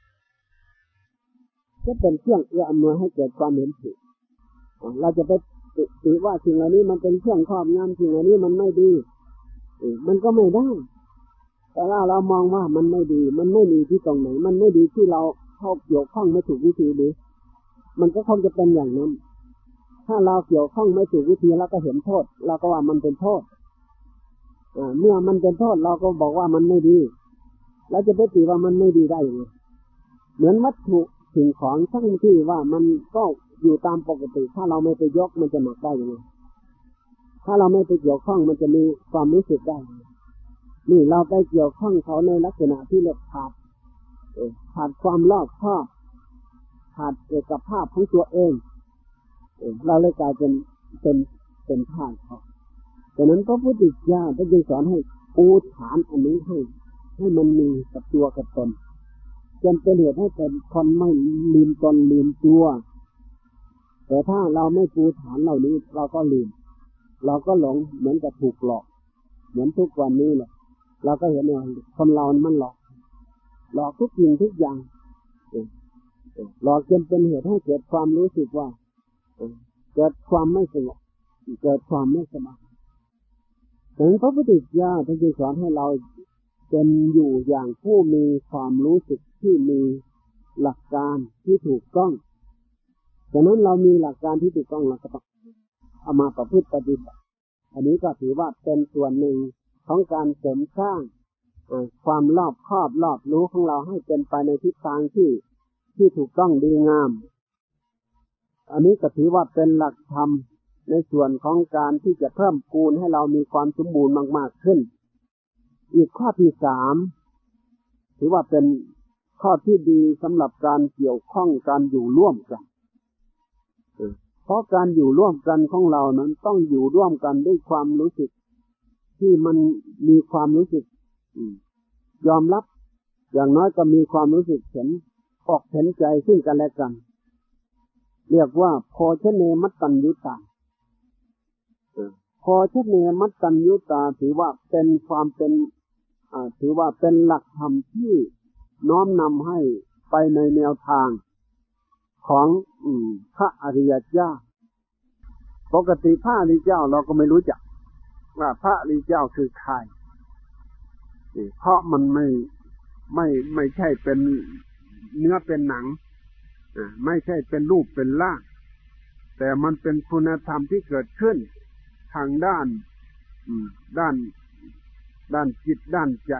Speaker 2: จะเป็นเครื่องเอื้ออำนวยให้เกิดความเห็นผิดเราจะไปติว่าสิ่งเหล่านี้มันเป็นเครื่องครอบงำสิ่งเหล่านี้มันไม่ดีมันก็ไม่ได้แต่เราเรามองว่ามันไม่ดีมันไม่ดีที่ตรงไหนมันไม่ดีที่เราเข้าเกี่ยวข้องไม่ถูกวิธีดีมันก็คงจะเป็นอย่างนั้นถ้าเราเกี่ยวข้องไม่ถูกวิธีแล้วก็เห็นโทษเราก็ว่ามันเป็นโทษเมื่อมันเป็นโทษเราก็บอกว่ามันไม่ดีแล้วจะไปติว่ามันไม่ดีได้ยังไงเหมือนวัตถุสิ่งของทั้งที่ว่ามันก็อยู่ตามปกติถ้าเราไม่ไปยกมันจะหนักได้ยังไงถ้าเราไม่ไปเกี่ยวข้องมันจะมีความรู้สึกได้นี่เราไปเกี่ยวข้องเขาในลักษณะที่เรียกขาดขาดความรอบคอบขาดเอกภาพของตัวเองเราเลยกลายเป็นเป็นเป็นทาสเขาดังนั้นพระพุทธเจ้าท่านจึงสอนให้ปูฐานอันนี้ให้ให้มันมีกับตัวกับตนจนเป็นเหตุให้เป็นคนไม่ลืมตนลืมตัวแต่ถ้าเราไม่ปูฐานเหล่านี้เราก็ลืมเราก็หลงเหมือนกับถูกหลอกเหมือนทุกวันนี้แหละเราก็เห็นว่าคนเรามันหลอกหลอกทุกสิ่งทุกอย่างหลอกจนเป็นเหตุให้เกิดความรู้สึกว่าเกิดความไม่สงบเกิดความไม่สบายถึงพระพุทธเจ้าท่านจึงสอนให้เราเป็นอยู่อย่างผู้มีความรู้สึกที่มีหลักการที่ถูกต้องฉะนั้นเรามีหลักการที่ถูกต้องเราก็ต้องเอามาประพฤติปฏิบัติอันนี้ก็ถือว่าเป็นส่วนหนึ่งของการเสริมสร้างความรอบคอบรอบรู้ของเราให้เป็นไปในทิศทางที่ที่ถูกต้องดีงามอันนี้ก็ถือว่าเป็นหลักธรรมในส่วนของการที่จะเพิ่มพูนให้เรามีความสมบูรณ์มากๆขึ้นอีกข้อที่สามถือว่าเป็นข้อที่ดีสำหรับการเกี่ยวข้องการอยู่ร่วมกันเพราะการอยู่ร่วมกันของเรานั้นต้องอยู่ร่วมกันด้วยความรู้สึกที่มันมีความรู้สึกยอมรับอย่างน้อยก็มีความรู้สึกเห็นออกเห็นใจซึ่งกันและกันเรียกว่าโพชเนมัตตัญญุตาโพชเนมัตตัญญุตาถือว่าเป็นความเป็นถือว่าเป็นหลักธรรมที่น้อมนำให้ไปในแนวทางของพระอริยเจ้าปกติพระอริยเจ้าเราก็ไม่รู้จักว่าพระอริยเจ้าคือใครเพราะมันไม่ไม่ไม่ใช่เป็นเนื้อเป็นหนังไม่ใช่เป็นรูปเป็นร่างแต่มันเป็นคุณธรรมที่เกิดขึ้นทางด้านด้านด้านจิตด้านใจ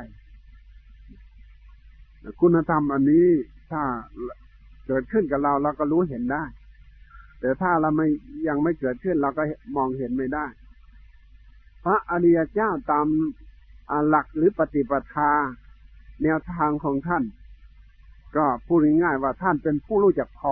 Speaker 2: คุณธรรมอันนี้ถ้าเกิดขึ้นกับเราเราก็รู้เห็นได้แต่ถ้าเราไม่ยังไม่เกิดขึ้นเราก็มองเห็นไม่ได้พระอริยเจ้าตามหลักหรือปฏิปทาแนวทางของท่านก็พูดง่ายๆว่าท่านเป็นผู้รู้จักพอ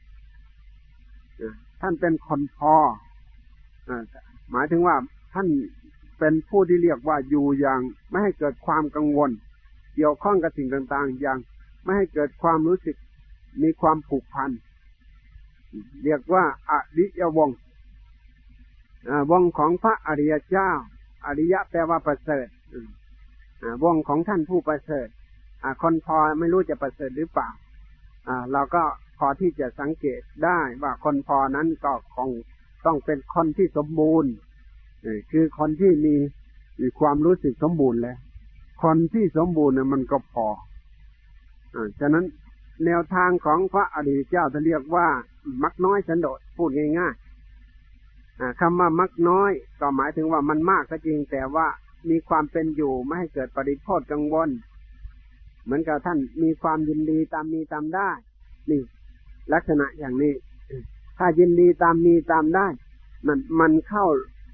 Speaker 2: ท่านเป็นคนพอหมายถึงว่าท่านเป็นผู้ที่เรียกว่าอยู่อย่างไม่ให้เกิดความกังวลเกี่ยวข้องกับสิ่งต่างๆอย่างไม่ให้เกิดความรู้สึกมีความผูกพันเรียกว่าอริยวงศ์วงของพระอริยเจ้าอริยะแปลว่าประเสริฐวงของท่านผู้ประเสริฐคนพอไม่รู้จะประเสริฐหรือเปล่าเราก็พอที่จะสังเกตได้ว่าคนพอนั้นก็คงต้องเป็นคนที่สมบูรณ์คือคนที่มีมีความรู้สึกสมบูรณ์แล้วคนที่สมบูรณ์เนี่ยมันก็พอฉะนั้นแนวทางของพระอริยเจ้าจะเรียกว่ามักน้อยสันโดษพูดง่ายๆคำว่ามักน้อยก็หมายถึงว่ามันมากก็จริงแต่ว่ามีความเป็นอยู่ไม่ให้เกิดปริโภทกังวลเหมือนกับท่านมีความยินดีตามมีตามได้นี่ลักษณะอย่างนี้ถ้ายินดีตามมีตามได้นั่นมันเข้า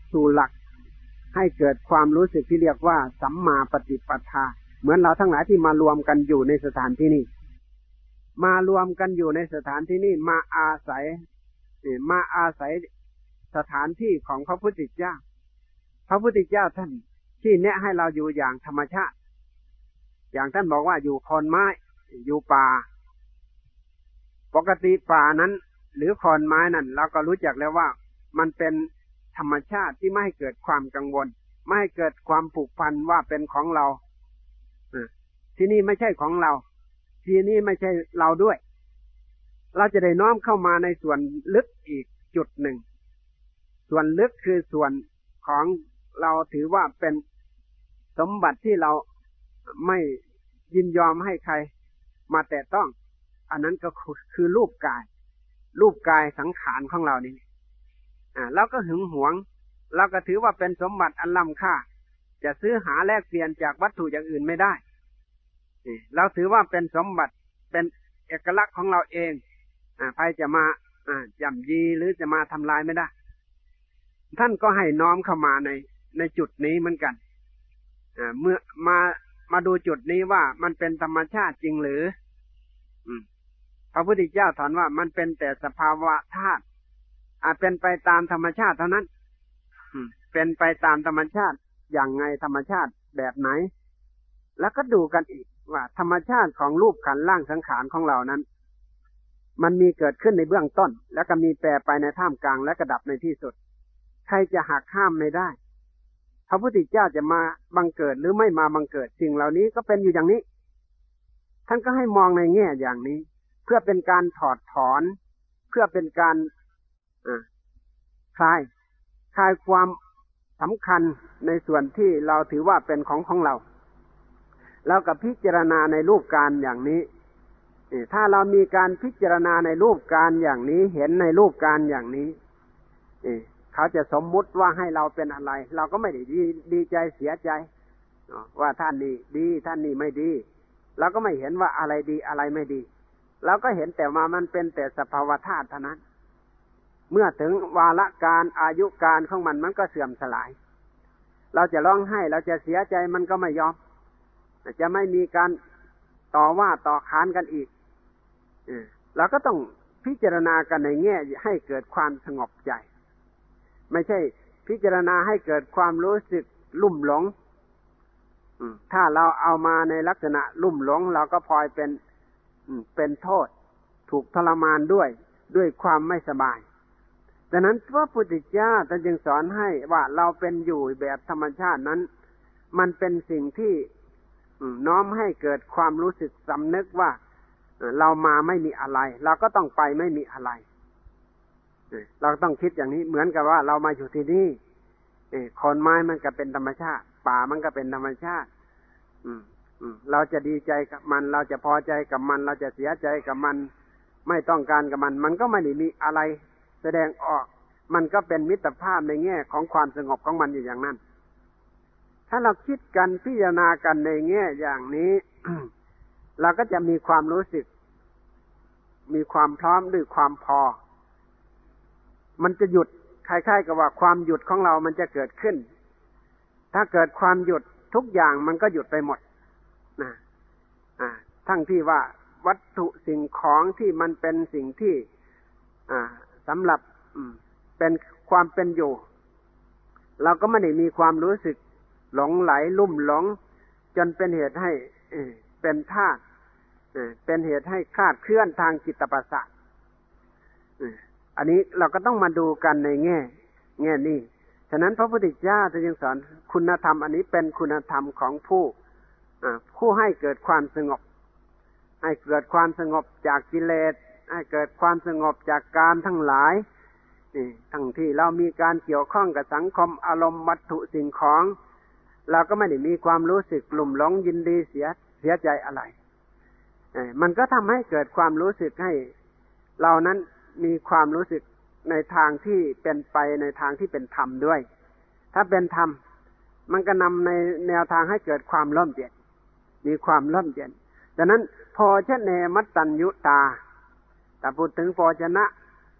Speaker 2: สู่หลักให้เกิดความรู้สึกที่เรียกว่าสัมมาปฏิปทาเหมือนเราทั้งหลายที่มารวมกันอยู่ในสถานที่นี้มารวมกันอยู่ในสถานที่นี้มาอาศัยมาอาศัยสถานที่ของพระพุทธเจ้าพระพุทธเจ้าท่านที่แนะให้เราอยู่อย่างธรรมชาติอย่างท่านบอกว่าอยู่โคนไม้อยู่ป่าปกติป่านั้นหรือโคนไม้นั้นเราก็รู้จักแล้วว่ามันเป็นธรรมชาติที่ไม่ให้เกิดความกังวลไม่ให้เกิดความผูกพันว่าเป็นของเราที่นี่ไม่ใช่ของเราที่นี่ไม่ใช่เราด้วยเราจะได้น้อมเข้ามาในส่วนลึกอีกจุดหนึ่งส่วนลึกคือส่วนของเราถือว่าเป็นสมบัติที่เราไม่ยินยอมให้ใครมาแตะต้องอันนั้นก็คือรูปกายรูปกายสังขารของเรานี่อ่าเราก็หึงหวงเราก็ถือว่าเป็นสมบัติอันล้ำค่าจะซื้อหาแลกเปลี่ยนจากวัตถุอย่างอื่นไม่ได้เราถือว่าเป็นสมบัติเป็นเอกลักษณ์ของเราเองอ่าใครจะมาอ่าย่ำยีหรือจะมาทำลายไม่ได้ท่านก็ให้น้อมเข้ามาในในจุดนี้เหมือนกันอ่าเมื่อมามาดูจุดนี้ว่ามันเป็นธรรมชาติจริงหรืออืมพระพุทธเจ้าถามว่ามันเป็นแต่สภาวะธาตุอาจเป็นไปตามธรรมชาติเท่านั้นอืมเป็นไปตามธรรมชาติอย่างไงธรรมชาติแบบไหนแล้วก็ดูกันอีกว่าธรรมชาติของรูปขันธ์ร่างสังขารของเรานั้นมันมีเกิดขึ้นในเบื้องต้นแล้วก็มีแปรไปในท่ามกลางและกระดับในที่สุดใครจะหักห้ามไม่ได้พระพุทธเจ้าจะมาบังเกิดหรือไม่มาบังเกิดสิ่งเหล่านี้ก็เป็นอยู่อย่างนี้ท่านก็ให้มองในแง่อย่างนี้เพื่อเป็นการถอดถอนเพื่อเป็นการคลายคลายความสำคัญในส่วนที่เราถือว่าเป็นของของเราแล้วก็พิจารณาในรูปการอย่างนี้ถ้าเรามีการพิจารณาในรูปการอย่างนี้เห็นในรูปการอย่างนี้เขาจะสมมุติว่าให้เราเป็นอะไรเราก็ไม่ได้ดีดีใจเสียใจว่าท่านนี้ดีท่านนี้ไม่ดีเราก็ไม่เห็นว่าอะไรดีอะไรไม่ดีเราก็เห็นแต่ว่ามันเป็นแต่สภาวธาตุเท่านั้นเมื่อถึงวาระการอายุการของมันมันก็เสื่อมสลายเราจะร้องไห้เราจะเสียใจมันก็ไม่ยอมจะไม่มีการต่อว่าต่อขานกันอีกเราก็ต้องพิจารณากันในแง่ให้เกิดความสงบใจไม่ใช่พิจารณาให้เกิดความรู้สึกลุ่มหลงถ้าเราเอามาในลักษณะลุ่มหลงเราก็พลอยเป็นเป็นโทษถูกทรมานด้วยด้วยความไม่สบายดังนั้นพระพุทธเจ้าท่านจึงสอนให้ว่าเราเป็นอยู่แบบธรรมชาตินั้นมันเป็นสิ่งที่น้อมให้เกิดความรู้สึกสำนึกว่าเรามาไม่มีอะไรเราก็ต้องไปไม่มีอะไรเราต้องคิดอย่างนี้เหมือนกับว่าเรามาอยู่ที่นี่โคนไม้มันก็เป็นธรรมชาติป่ามันก็เป็นธรรมชาติเราจะดีใจกับมันเราจะพอใจกับมันเราจะเสียใจกับมันไม่ต้องการกับมันมันก็ไม่ได้มีอะไรแสดงออกมันก็เป็นมิตรภาพในแง่ของความสงบของมันอยู่อย่างนั้นถ้าเราคิดกันพิจารณากันในแง่อย่างนี้ เราก็จะมีความรู้สึกมีความพร้อมด้วยความพอมันจะหยุดคล้ายๆกับว่าความหยุดของเรามันจะเกิดขึ้นถ้าเกิดความหยุดทุกอย่างมันก็หยุดไปหมดนะอ่าทั้งที่ว่าวัตถุสิ่งของที่มันเป็นสิ่งที่อ่าสำหรับเป็นความเป็นอยู่เราก็ไม่ได้มีความรู้สึกหลงไหลลุ่มหลงจนเป็นเหตุให้เป็นธาตุเป็นเหตุให้คลาดเคลื่อนทางจิตประสาทอันนี้เราก็ต้องมาดูกันในแง่แง่นี้ฉะนั้นพระพุทธเจ้าจึงสอนคุณธรรมอันนี้เป็นคุณธรรมของผู้ผู้ให้เกิดความสงบให้เกิดความสงบจากกิเลสให้เกิดความสงบจากการทั้งหลายทั้งที่เรามีการเกี่ยวข้องกับสังคมอารมณ์วัตถุสิ่งของเราก็ไม่ได้มีความรู้สึกหลุ่มหลงยินดีเสียเสียใจอะไรมันก็ทำให้เกิดความรู้สึกให้เรานั้นมีความรู้สึกในทางที่เป็นไปในทางที่เป็นธรรมด้วยถ้าเป็นธรรมมันก็นำในแนวทางให้เกิดความร่มเย็นมีความร่มเย็นดังนั้นโภชเนมัตตัญญุตาแต่พูดถึงโภชนะ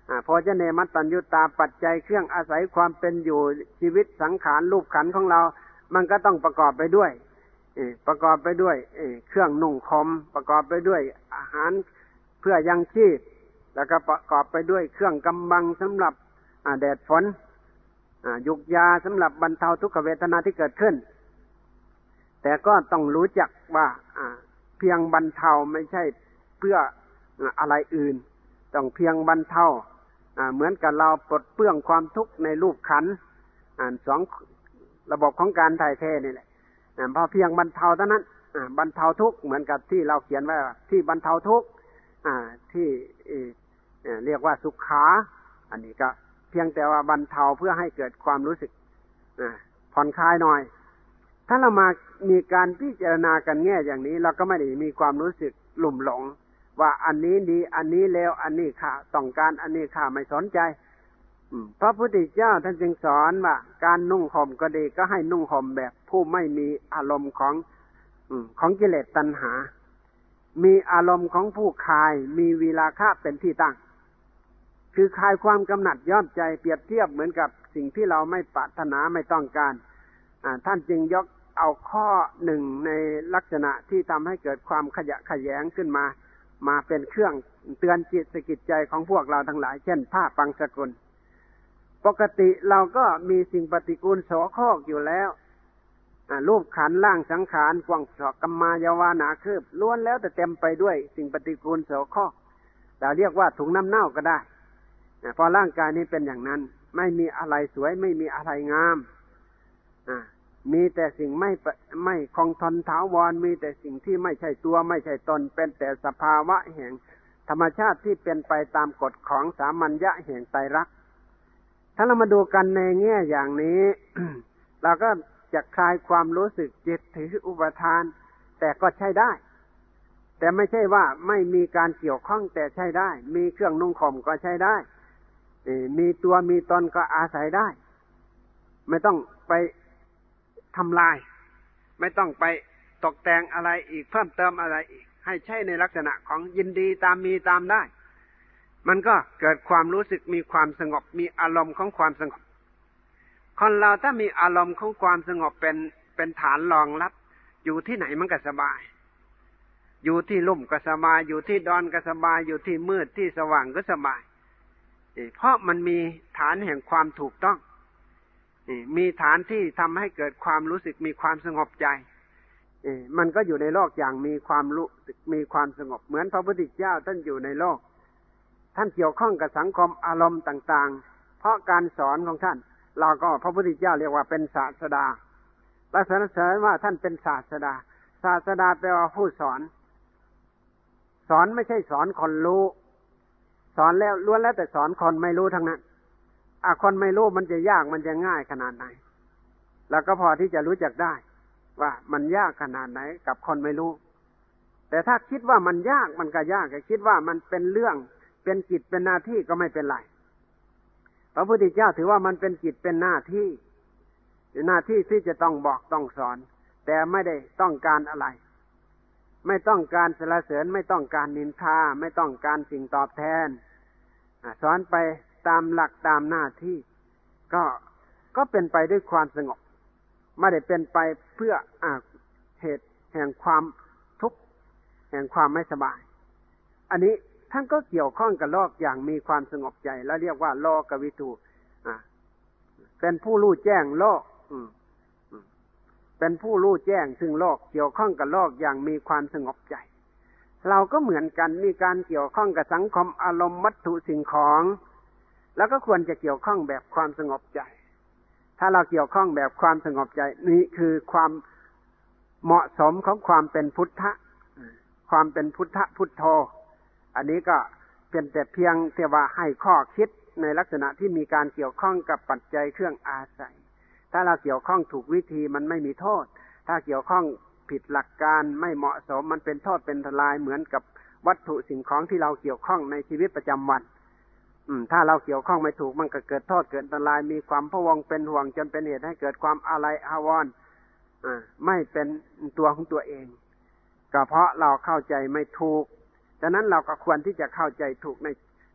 Speaker 2: โภชเนมัตตัญญูตาปัจจัยเครื่องอาศัยความเป็นอยู่ชีวิตสังขารรูปขันธ์ของเรามันก็ต้องประกอบไปด้วยประกอบไปด้วยเครื่องนุ่งห่มประกอบไปด้วยอาหารเพื่อยังชีพแล้วก็ประกอบไปด้วยเครื่องกำบังสำหรับแดดฝนยุกยาสำหรับบรรเทาทุกขเวทนาที่เกิดขึ้นแต่ก็ต้องรู้จักว่าเพียงบรรเทาไม่ใช่เพื่ออะไรอื่นต้องเพียงบรรเทาเหมือนกับเราปลดเปลื้องความทุกข์ในรูปขันธ์สองระบบของการถ่ายเทนี่แหละพอเพียงบรรเทาเท่านั้นบรรเทาทุกข์เหมือนกับที่เราเขียนไว้ที่บรรเทาทุกข์ที่เรียกว่าสุขาอันนี้ก็เพียงแต่ว่าบรรเทาเพื่อให้เกิดความรู้สึกผ่อนคลายหน่อยถ้าเรามามีการพิจารณากันแง่อย่างนี้เราก็ไม่ได้มีความรู้สึกหลุ่มหลงว่าอันนี้ดีอันนี้เลวอันนี้ข้าต้องการอันนี้ข้าไม่สนใจพระพุทธเจ้าท่านจึงสอนว่าการนุ่งห่มก็ดีก็ให้นุ่งห่มแบบผู้ไม่มีอารมณ์ของของกิเลสตัณหามีอารมณ์ของผู้คายมีวิราคะเป็นที่ตั้งคือคลายความกำหนัดย้อมใจเปรียบเทียบเหมือนกับสิ่งที่เราไม่ปรารถนาไม่ต้องการท่านจึงยกเอาข้อหนึ่งในลักษณะที่ทำให้เกิดความขยะแขยงขึ้นมามาเป็นเครื่องเตือนจิตสะกิดใจของพวกเราทั้งหลายเช่นผ้าปังสกุลปกติเราก็มีสิ่งปฏิกูลโสโครกอยู่แล้วรูปขันธ์ร่างสังขารกว้างศอกกัมมายาวานาคืบล้วนแล้วแต่เต็มไปด้วยสิ่งปฏิกูลโสโครกเราเรียกว่าถุงน้ำเน่าก็ได้พอร่างกายนี้เป็นอย่างนั้นไม่มีอะไรสวยไม่มีอะไรงามมีแต่สิ่งไม่ไม่คงทนถาวรมีแต่สิ่งที่ไม่ใช่ตัวไม่ใช่ตนเป็นแต่สภาวะแห่งธรรมชาติที่เป็นไปตามกฎของสามัญญะแห่งไตรลักษณ์ถ้าเรามาดูกันในแง่อย่างนี้ เราก็จะคลายความรู้สึกจิตถืออุปทานแต่ก็ใช้ได้แต่ไม่ใช่ว่าไม่มีการเกี่ยวข้องแต่ใช้ได้มีเครื่องนุ่งห่มก็ใช้ได้มีตัวมีตนก็อาศัยได้ไม่ต้องไปทำลายไม่ต้องไปตกแต่งอะไรอีกเพิ่มเติมอะไรอีกให้ใช้ในลักษณะของยินดีตามมีตามได้มันก็เกิดความรู้สึกมีความสงบมีอารมณ์ของความสงบคนเราถ้ามีอารมณ์ของความสงบเป็นเป็นฐานรองรับอยู่ที่ไหนมันก็สบายอยู่ที่ลุ่มก็สบายอยู่ที่ดอนก็สบายอยู่ที่มืดที่สว่างก็สบายเพราะมันมีฐานแห่งความถูกต้องมีฐานที่ทำให้เกิดความรู้สึกมีความสงบใจมันก็อยู่ในโลกอย่างมีความรู้สึกมีความสงบเหมือนพระพุทธเจ้าท่านอยู่ในโลกท่านเกี่ยวข้องกับสังคมอารมณ์ต่างๆเพราะการสอนของท่านเราก็พระพุทธเจ้าเรียกว่าเป็นศาสดาและสรรเสริญว่าท่านเป็นศาสดาศาสดาแปลว่าผู้สอนสอนไม่ใช่สอนคนรู้สอนแล้วล้วนแล้วแต่สอนคนไม่รู้ทั้งนั้นอ่ะคนไม่รู้มันจะยากมันจะง่ายขนาดไหนแล้วก็พอที่จะรู้จักได้ว่ามันยากขนาดไหนกับคนไม่รู้แต่ถ้าคิดว่ามันยากมันก็ยากแต่คิดว่ามันเป็นเรื่องเป็นกิจเป็นหน้าที่ก็ไม่เป็นไรพระพุทธเจ้าถือว่ามันเป็นกิจเป็นหน้าที่หน้าที่ที่จะต้องบอกต้องสอนแต่ไม่ได้ต้องการอะไรไม่ต้องการสรรเสริญไม่ต้องการนินทาไม่ต้องการสิ่งตอบแทนสอนไปตามหลักตามหน้าที่ก็ก็เป็นไปด้วยความสงบไม่ได้เป็นไปเพื่ออ่าเหตุแห่งความทุกข์แห่งความไม่สบายอันนี้ท่านก็เกี่ยวข้องกับโลกอย่างมีความสงบใจและเรียกว่าโลกวิทูอ่าเป็นผู้รู้แจ้งโลกอืมเป็นผู้รู้แจ้งซึ่งโลกเกี่ยวข้องกับโลกอย่างมีความสงบใจเราก็เหมือนกันมีการเกี่ยวข้องกับสังคมอารมณ์วัตถุสิ่งของแล้วก็ควรจะเกี่ยวข้องแบบความสงบใจถ้าเราเกี่ยวข้องแบบความสงบใจนี่คือความเหมาะสมของความเป็นพุทธะความเป็นพุทธะพุทโธอันนี้ก็เป็นแต่เพียงแต่ว่าให้ข้อคิดในลักษณะที่มีการเกี่ยวข้องกับปัจจัยเครื่องอาศัยถ้าเราเกี่ยวข้องถูกวิธีมันไม่มีโทษถ้าเกี่ยวข้องผิดหลักการไม่เหมาะสมมันเป็นโทษเป็นอันตรายเหมือนกับวัตถุสิ่งของที่เราเกี่ยวข้องในชีวิตประจำวันอืมถ้าเราเกี่ยวข้องไม่ถูกมันก็เกิดโทษเกิดอันตรายมีความพะวงเป็นห่วงจนเป็นเหตุให้เกิดความอาลัยอาวรณ์อ่าไม่เป็นตัวของตัวเองก็เพราะเราเข้าใจไม่ถูกฉะนั้นเราก็ควรที่จะเข้าใจถูกใน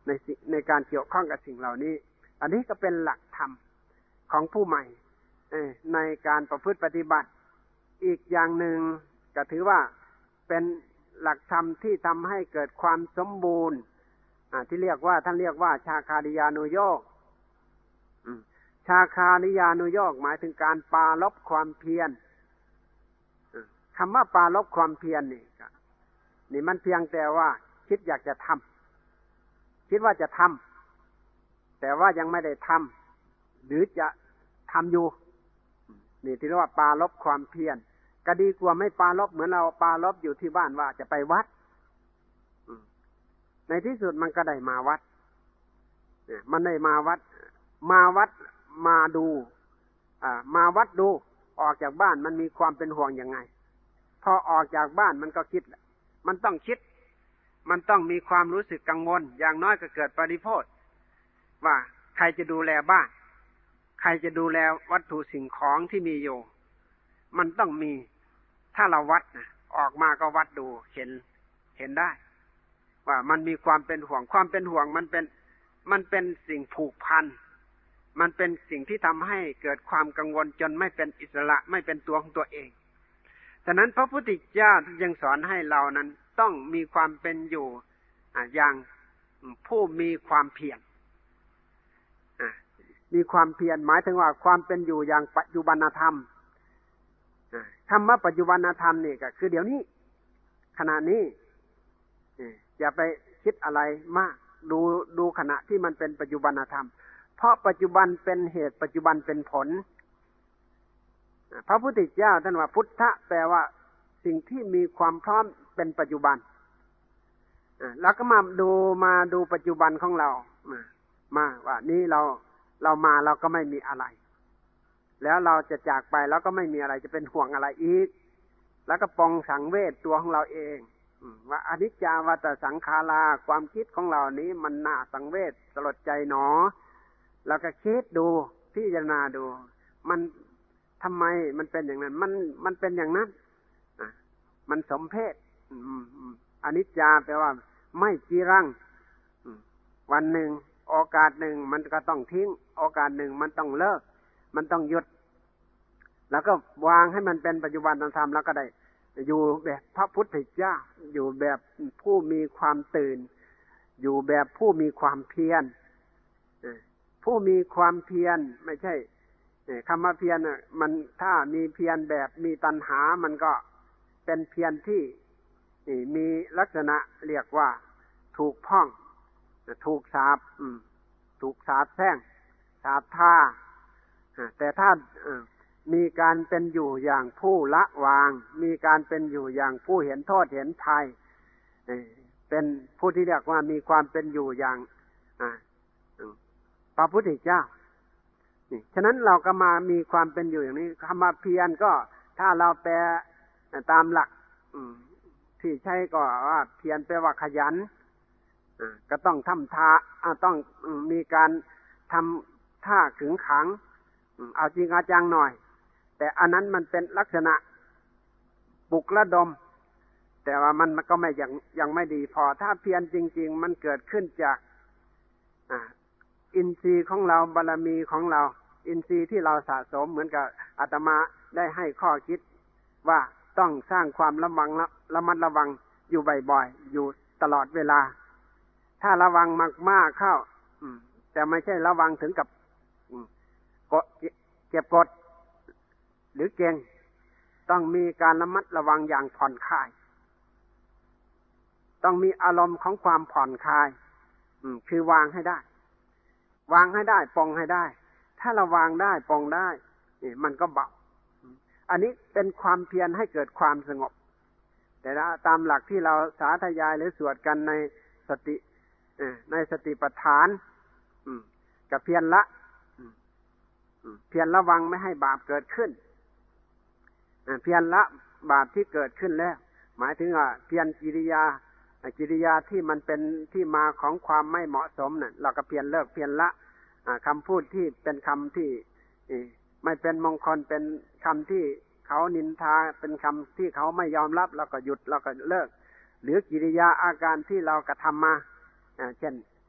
Speaker 2: ในในการเกี่ยวข้องกับสิ่งเหล่านี้อันนี้ก็เป็นหลักธรรมของผู้ใหม่ในการประพฤติปฏิบัติอีกอย่างหนึ่งก็ถือว่าเป็นหลักธรรมที่ทำให้เกิดความสมบูรณ์ที่เรียกว่าท่านเรียกว่าชาคาริยานุโยคชาคาริยานุโยคหมายถึงการปราลบความเพียรคำว่าปราลบความเพียรนี่นี่มันเพียงแต่ว่าคิดอยากจะทำคิดว่าจะทำแต่ว่ายังไม่ได้ทำหรือจะทำอยู่นี่ที่เรียกว่าปราลบความเพียรก็ดีกว่าไม่ปราลบเหมือนเราปราลบอยู่ที่บ้านว่าจะไปวัดในที่สุดมันก็ได้มาวัดมันได้มาวัดมาวัดมาดูอ่ามาวัดดูออกจากบ้านมันมีความเป็นห่วงยังไงพอออกจากบ้านมันก็คิดมันต้องคิดมันต้องมีความรู้สึกกังวลอย่างน้อยก็เกิดปริโภทว่าใครจะดูแลบ้านใครจะดูแลวัตถุสิ่งของที่มีอยู่มันต้องมีถ้าเราวัดนะออกมาก็วัดดูเห็นเห็นได้ว่ามันมีความเป็นห่วงความเป็นห่วงมันเป็นมันเป็นสิ่งผูกพันมันเป็นสิ่งที่ทำให้เกิดความกังวลจนไม่เป็นอิสระไม่เป็นตัวของตัวเองฉะนั้นพระพุทธเจ้ายังสอนให้เรานั้นต้องมีความเป็นอยู่อย่างผู้มีความเพียรมีความเพียรหมายถึงว่าความเป็นอยู่อย่างปัจจุบันธรรมคำว่าปัจจุบันธรรมนี่ก็คือเดี๋ยวนี้ขณะนี้อย่าไปคิดอะไรมากดูดูขณะที่มันเป็นปัจจุบันธรรมเพราะปัจจุบันเป็นเหตุปัจจุบันเป็นผลพระพุทธเจ้าท่านว่าพุทธะแปลว่าสิ่งที่มีความพร้อมเป็นปัจจุบันแล้วก็มาดูมาดูปัจจุบันของเรามาว่านี่เราเรามาเราก็ไม่มีอะไรแล้วเราจะจากไปแล้วก็ไม่มีอะไรจะเป็นห่วงอะไรอีกแล้วก็ปองสังเวชตัวของเราเองว่าอนิจจาวัฏสังขาราความคิดของเรานี้มันน่าสังเวชสลดใจหนอแล้วก็คิดดูพิจารณาดูมันทำไมมันเป็นอย่างนั้นมันมันเป็นอย่างนั้นมันสมเพศอนิจจาแปลว่าไม่จีรังวันหนึ่งโอกาสหนึ่งมันก็ต้องทิ้งโอกาสหนึ่งมันต้องเลิกมันต้องหยุดแล้วก็วางให้มันเป็นปัจจุบันธรรมแล้วก็ได้อยู่แบบพระพุทธเจ้าอยู่แบบผู้มีความตื่นอยู่แบบผู้มีความเพียรผู้มีความเพียรไม่ใช่คำว่าเพียรน่ะมันถ้ามีเพียรแบบมีตัณหามันก็เป็นเพียรที่มีลักษณะเรียกว่าถูกพ้องถูกสาปถูกสาปแช่งสาปท่าแต่ถ้ามีการเป็นอยู่อย่างผู้ละวางมีการเป็นอยู่อย่างผู้เห็นโทษเห็นภัยเป็นผู้ที่เรียกว่ามีความเป็นอยู่อย่างพระพุทธเจ้าฉะนั้นเราก็มามีความเป็นอยู่อย่างนี้คำว่าเพียรก็ถ้าเราแปลตามหลักที่ใช้ก็ว่าเพียรแปลว่าขยันก็ต้องทำท่าต้องมีการทำท่าขึงขังเอาจริงเอาจังหน่อยแต่อันนั้นมันเป็นลักษณะปลุกระดมแต่ว่ามันก็ไม่ยังยังไม่ดีพอถ้าเพียรจริงๆมันเกิดขึ้นจากอ่าอินทรีย์ของเราบารมีของเราอินทรีย์ที่เราสะสมเหมือนกับอาตมาได้ให้ข้อคิดว่าต้องสร้างความระวังระมัดระวังอยู่บ่อยๆอยู่ตลอดเวลาถ้าระวังมากๆเข้าแต่ไม่ใช่ระวังถึงกับเก็บกดหรือเก่งต้องมีการระมัดระวังอย่างผ่อนคลายต้องมีอารมณ์ของความผ่อนคลายคือวางให้ได้วางให้ได้ปองให้ได้ถ้าเราวางได้ปองได้มันก็เบาอันนี้เป็นความเพียรให้เกิดความสงบแต่ตามหลักที่เราสาธยายหรือสวดกันในสติในสติปัฏฐานกับเพียรละเพียรระวังไม่ให้บาปเกิดขึ้นเพียรละบาปที่เกิดขึ้นแล้วหมายถึงว่าเพียรกิริยากิริยาที่มันเป็นที่มาของความไม่เหมาะสมน่ะเราก็เพียรเลิกเพียรละคำพูดที่เป็นคำที่ไม่เป็นมงคลเป็นคำที่เขานินทาเป็นคำที่เขาไม่ยอมรับเราก็หยุดเราก็เลิกหรือกิริยาอาการที่เรากระทำมาเช่น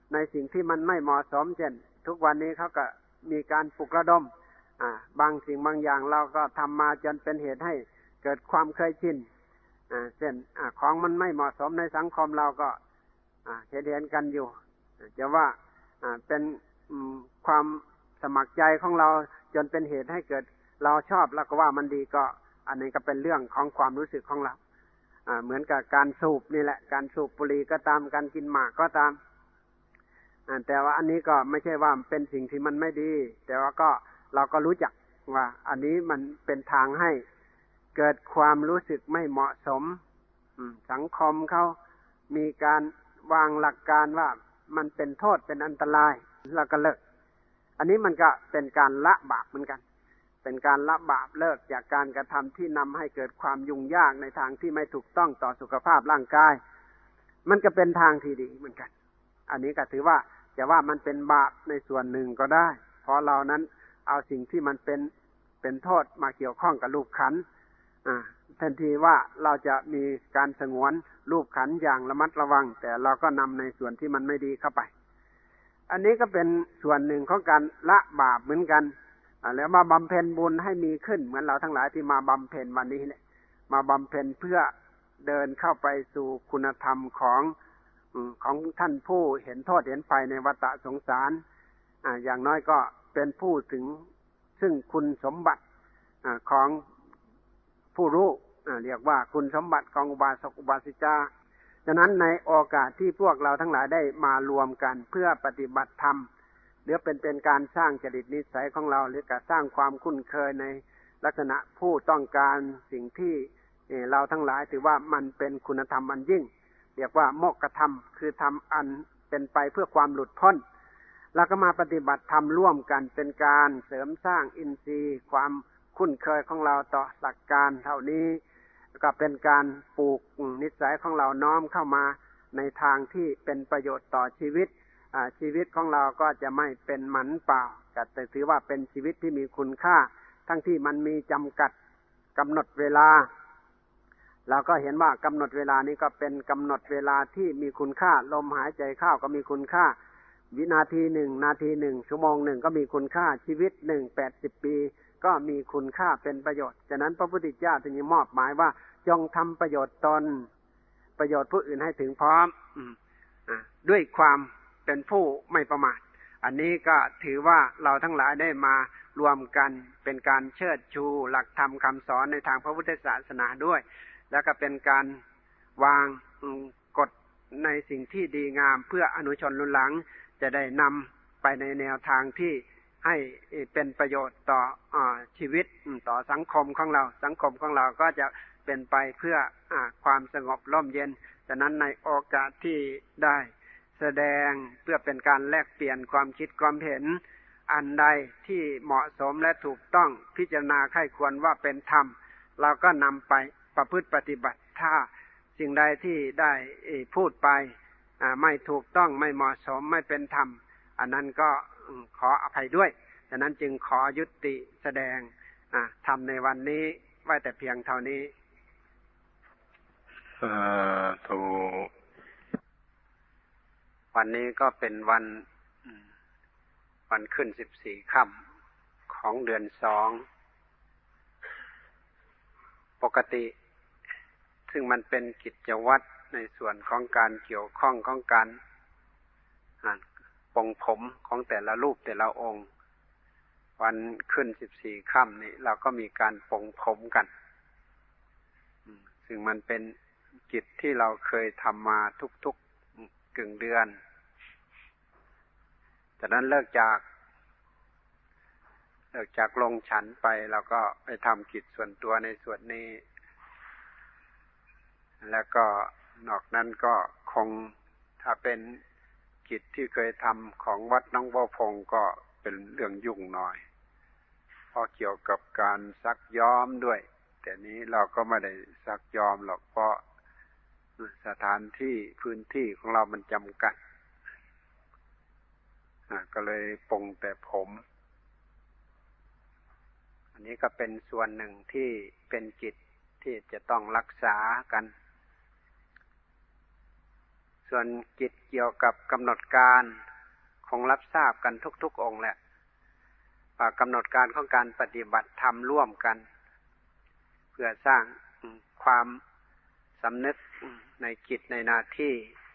Speaker 2: ในสิ่งที่มันไม่เหมาะสมเช่นทุกวันนี้เขาก็มีการปลุกระดมอ่าบางสิ่งบางอย่างเราก็ทำมาจนเป็นเหตุให้เกิดความเคยชินอ่าเช่นอ่าของมันไม่เหมาะสมในสังคมเราก็อ่าเห็นเห็นกันอยู่จะว่าอ่าเป็นความสมัครใจของเราจนเป็นเหตุให้เกิดเราชอบแล้วก็ว่ามันดีก็อันนี้ก็เป็นเรื่องของความรู้สึกของเราอ่าเหมือนกับการสูบนี่แหละการสูบบุหรี่ก็ตามการกินหมากก็ตามอ่าแต่ว่าอันนี้ก็ไม่ใช่ว่าเป็นสิ่งที่มันไม่ดีแต่ว่าก็เราก็รู้จักว่าอันนี้มันเป็นทางให้เกิดความรู้สึกไม่เหมาะสมสังคมเขามีการวางหลักการว่ามันเป็นโทษเป็นอันตรายแล้วก็เลิกอันนี้มันก็เป็นการละบาปเหมือนกันเป็นการละบาปเลิกจากการกระทำที่นำให้เกิดความยุ่งยากในทางที่ไม่ถูกต้องต่อสุขภาพร่างกายมันก็เป็นทางที่ดีเหมือนกันอันนี้ก็ถือว่าจะว่ามันเป็นบาปในส่วนหนึ่งก็ได้เพราะเรานั้นเอาสิ่งที่มันเป็นเป็นโทษมาเกี่ยวข้องกับรูปขันธ์อ่าแทนที่ว่าเราจะมีการสงวนรูปขันธ์อย่างระมัดระวังแต่เราก็นำในส่วนที่มันไม่ดีเข้าไปอันนี้ก็เป็นส่วนหนึ่งของการละบาปเหมือนกันแล้วมาบำเพ็ญบุญให้มีขึ้นเหมือนเราทั้งหลายที่มาบำเพ็ญวันนี้เนี่ยมาบำเพ็ญเพื่อเดินเข้าไปสู่คุณธรรมของของท่านผู้เห็นโทษเห็นภัยในวัฏสงสารอ่าอย่างน้อยก็เป็นผู้ถึงซึ่งคุณสมบัติอ่าของผู้รู้อ่าเรียกว่าคุณสมบัติของอุบาสกอุบาสิกาฉะนั้นในโอกาสที่พวกเราทั้งหลายได้มารวมกันเพื่อปฏิบัติธรรมหรือเป็นเป็นการสร้างจริตนิสัยของเราหรือการสร้างความคุ้นเคยในลักษณะผู้ต้องการสิ่งที่เราทั้งหลายถือว่ามันเป็นคุณธรรมอันยิ่งเรียกว่าโมกขธรรมคือธรรมอันเป็นไปเพื่อความหลุดพ้นแล้วก็มาปฏิบัติธรรมร่วมกันเป็นการเสริมสร้างอินทรีย์ความคุ้นเคยของเราต่อหลักการเท่านี้ก็เป็นการปลูกนิสัยของเราน้อมเข้ามาในทางที่เป็นประโยชน์ต่อชีวิตชีวิตของเราก็จะไม่เป็นหมันเปล่าแต่ถือว่าเป็นชีวิตที่มีคุณค่าทั้งที่มันมีจำกัดกำหนดเวลาเราก็เห็นว่ากำหนดเวลานี้ก็เป็นกำหนดเวลาที่มีคุณค่าลมหายใจเข้าก็มีคุณค่าวินาทีหนึ่งนาทีหนึ่งชั่วโมงหนึ่งก็มีคุณค่าชีวิตหนึ่งแปดสิบปีก็มีคุณค่าเป็นประโยชน์ฉะนั้นพระพุทธเจ้าจึงมอบหมายว่าจงทำประโยชน์ตนประโยชน์ผู้อื่นให้ถึงพร้อมด้วยความเป็นผู้ไม่ประมาทอันนี้ก็ถือว่าเราทั้งหลายได้มารวมกันเป็นการเชิดชูหลักธรรมคำสอนในทางพระพุทธศาสนาด้วยแล้วก็เป็นการวางกฎในสิ่งที่ดีงามเพื่ออนุชนรุ่นหลังจะได้นำไปในแนวทางที่ให้เป็นประโยชน์ต่ออ่าชีวิตต่อสังคมของเราสังคมของเราก็จะเป็นไปเพื่ออ่าความสงบร่มเย็นฉะนั้นในโอกาสที่ได้แสดงเพื่อเป็นการแลกเปลี่ยนความคิดความเห็นอันใดที่เหมาะสมและถูกต้องพิจารณาไข้ควรว่าเป็นธรรมเราก็นำไปประพฤติปฏิบัติถ้าสิ่งใดที่ได้พูดไปไม่ถูกต้องไม่เหมาะสมไม่เป็นธรรมอันนั้นก็ขออภัยด้วยฉะนั้นจึงขอยุติแสดงธรรมในวันนี้ไว้แต่เพียงเท่านี้
Speaker 1: สาธุวันนี้ก็เป็นวันวันขึ้นสิบสี่ค่ำของเดือนสองปกติซึ่งมันเป็นกิจวัตรในส่วนของการเกี่ยวข้องของการปลงผมของแต่ละรูปแต่ละองค์วันขึ้นสิบสี่ค่ำนี้เราก็มีการปลงผมกันซึ่งมันเป็นกิจที่เราเคยทำมาทุกๆกึ่งเดือนจากนั้นเลิกจากเลิกจากลงฉันไปเราก็ไปทำกิจส่วนตัวในส่วนนี้แล้วก็นอกนั้นก็คงถ้าเป็นกิจที่เคยทำของวัดน้องบัวพงก็เป็นเรื่องยุ่งหน่อยเพราะเกี่ยวกับการซักย้อมด้วยแต่นี้เราก็ไม่ได้ซักย้อมหรอกเพราะสถานที่พื้นที่ของเรามันจำกัดก็เลยปลงแต่ผมอันนี้ก็เป็นส่วนหนึ่งที่เป็นกิจที่จะต้องรักษากันส่วนกิจเกี่ยวกับกำหนดการคงรับทราบกันทุกๆองค์แหละว่ากำหนดการของการปฏิบัติธรรมร่วมกันเพื่อสร้างความสำนึกในกิจในหน้าที่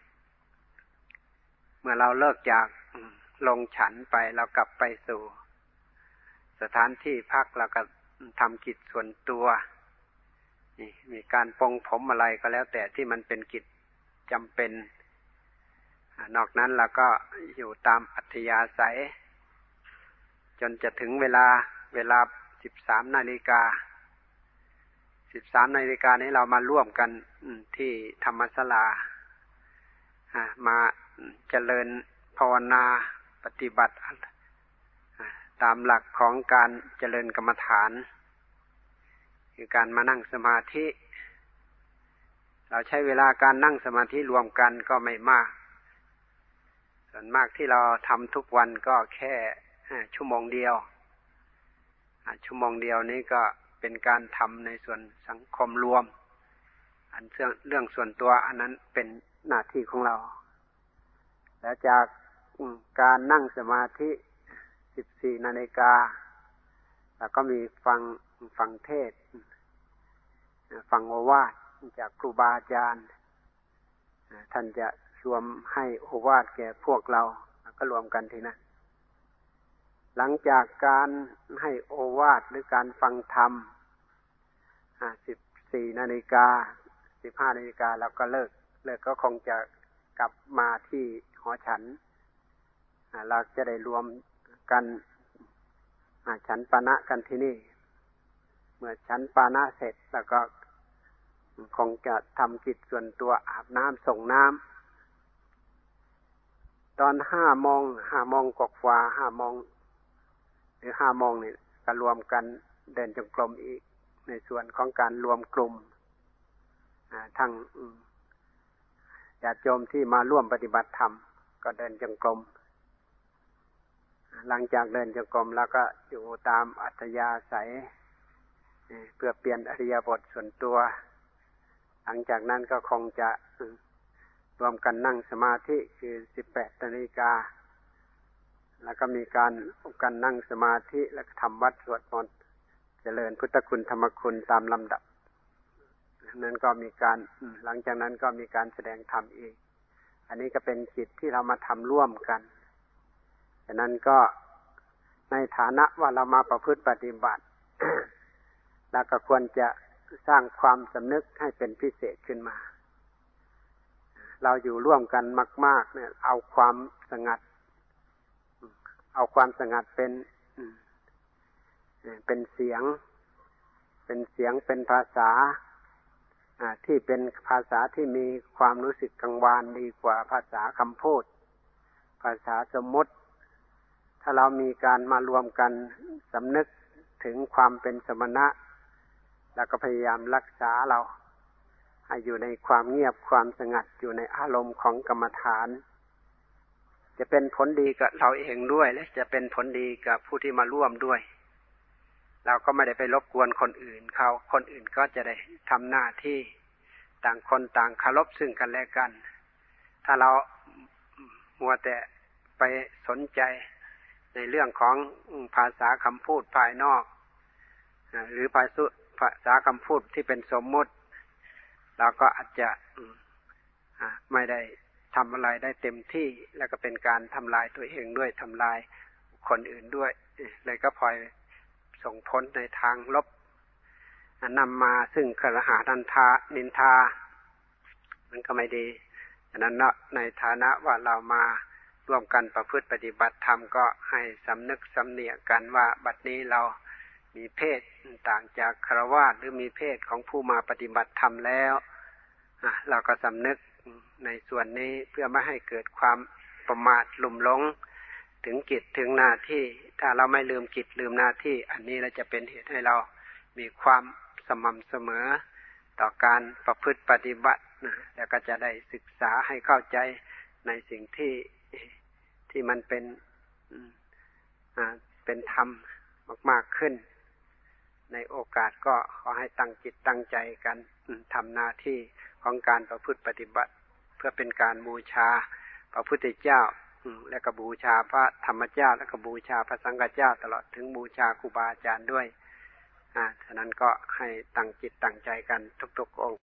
Speaker 1: เมื่อเราเลิกจากลงฉันไปเรากลับไปสู่สถานที่พักเราก็ทำกิจส่วนตัวนี่มีการปรงผมอะไรก็แล้วแต่ที่มันเป็นกิจจำเป็นนอกนั้นเราก็อยู่ตามอัธยาศัยจนจะถึงเวลาเวลาสิบสามนาฬิกาสิบสามนาฬิกานี้เรามาร่วมกันที่ธรรมศาลามาเจริญภาวนาปฏิบัติตามหลักของการเจริญกรรมฐานคือการมานั่งสมาธิเราใช้เวลาการนั่งสมาธิรวมกันก็ไม่มากส่วนมากที่เราทำทุกวันก็แค่ชั่วโมงเดียวชั่วโมงเดียวนี้ก็เป็นการทำในส่วนสังคมรวมอันเรื่องส่วนตัวอันนั้นเป็นหน้าที่ของเราแล้วจากการนั่งสมาธิสิบสี่นาฬิกาแล้วก็มีฟังฟังเทศน์ฟังโอวาทจากครูบาอาจารย์ท่านจะรวมให้โอวาทแก่พวกเราก็รวมกันทีนั้นหลังจากการให้โอวาทหรือการฟังธรรมสิบสี่นาฬิกาสิบห้านาฬิกาแล้วก็เลิกเลิกก็คงจะกลับมาที่หอฉันเราจะได้รวมกันฉันปานะกันที่นี่เมื่อฉันปานะเสร็จแล้วก็คงจะทำกิจส่วนตัวอาบน้ำส่งน้ำตอนห้าโมงห้าโมงกว่าห้าโมงหรือห้าโมงนี่ก็รวมกันเดินจงกรมอีกในส่วนของการรวมกลุ่มทั้งญาติโยมที่มาร่วมปฏิบัติธรรมก็เดินจงกรมหลังจากเดินจงกรมแล้วก็อยู่ตามอัธยาศัยเพื่อเปลี่ยนอิริยาบถส่วนตัวหลังจากนั้นก็คงจะรวมกันนั่งสมาธิคือสิบแปดนาฬิกาแล้วก็มีการกันนั่งสมาธิแล้วก็ทำวัดสวดมนต์เจริญพุทธคุณธรรมคุณตามลำดับนั้นก็มีการหลังจากนั้นก็มีการแสดงธรรมอีกอันนี้ก็เป็นกิจที่เรามาทำร่วมกันฉะนั้นก็ในฐานะว่าเรามาประพฤติปฏิบัติ แล้วก็ควรจะสร้างความสำนึกให้เป็นพิเศษขึ้นมาเราอยู่ร่วมกันมากๆเนี่ยเอาความสงัดเอาความสงัดเป็นเป็นเสียงเป็นเสียงเป็นภาษาที่เป็นภาษาที่มีความรู้สึกกังวานดีกว่าภาษาคำพูดภาษาสมมติถ้าเรามีการมารวมกันสำนึกถึงความเป็นสมณะแล้วก็พยายามรักษาเราให้อยู่ในความเงียบความสงัดอยู่ในอารมณ์ของกรรมฐานจะเป็นผลดีกับเราเองด้วยและจะเป็นผลดีกับผู้ที่มาร่วมด้วยเราก็ไม่ได้ไปรบกวนคนอื่นเขาคนอื่นก็จะได้ทำหน้าที่ต่างคนต่างเคารพซึ่งกันและกันถ้าเรามัวแต่ไปสนใจในเรื่องของภาษาคำพูดภายนอกหรือภาษาภาษาคำพูดที่เป็นสมมติเราก็อาจจะไม่ได้ทำอะไรได้เต็มที่แล้วก็เป็นการทำลายตัวเองด้วยทำลายคนอื่นด้วยเลยก็พลอยส่งผลในทางลบนำมาซึ่งคฤหาสนันทานินทามันก็ไม่ดีฉะนั้นในฐานะว่าเรามาร่วมกันประพฤติปฏิบัติธรรมก็ให้สำนึกสำเนียกกันว่าบัดนี้เรามีเพศต่างจากฆราวาสหรือมีเพศของผู้มาปฏิบัติธรรมแล้วเราก็สำนึกในส่วนนี้เพื่อไม่ให้เกิดความประมาทลุ่มหลงถึงกิจถึงหน้าที่ถ้าเราไม่ลืมกิจลืมหน้าที่อันนี้เราจะเป็นเหตุให้เรามีความสม่ำเสมอต่อการประพฤติปฏิบัติแล้วก็จะได้ศึกษาให้เข้าใจในสิ่งที่ที่มันเป็นเป็นธรรมมากๆขึ้นในโอกาสก็ขอให้ตั้งจิตตั้งใจกันทำหน้าที่ของการประพฤติปฏิบัติเพื่อเป็นการบูชาพระพุทธเจ้าและก็บูชาพระธรรมเจ้าและก็บูชาพระสังฆเจ้าตลอดถึงบูชาครูบาอาจารย์ด้วยอ่าฉะนั้นก็ให้ตั้งจิตตั้งใจกันทุกๆองค์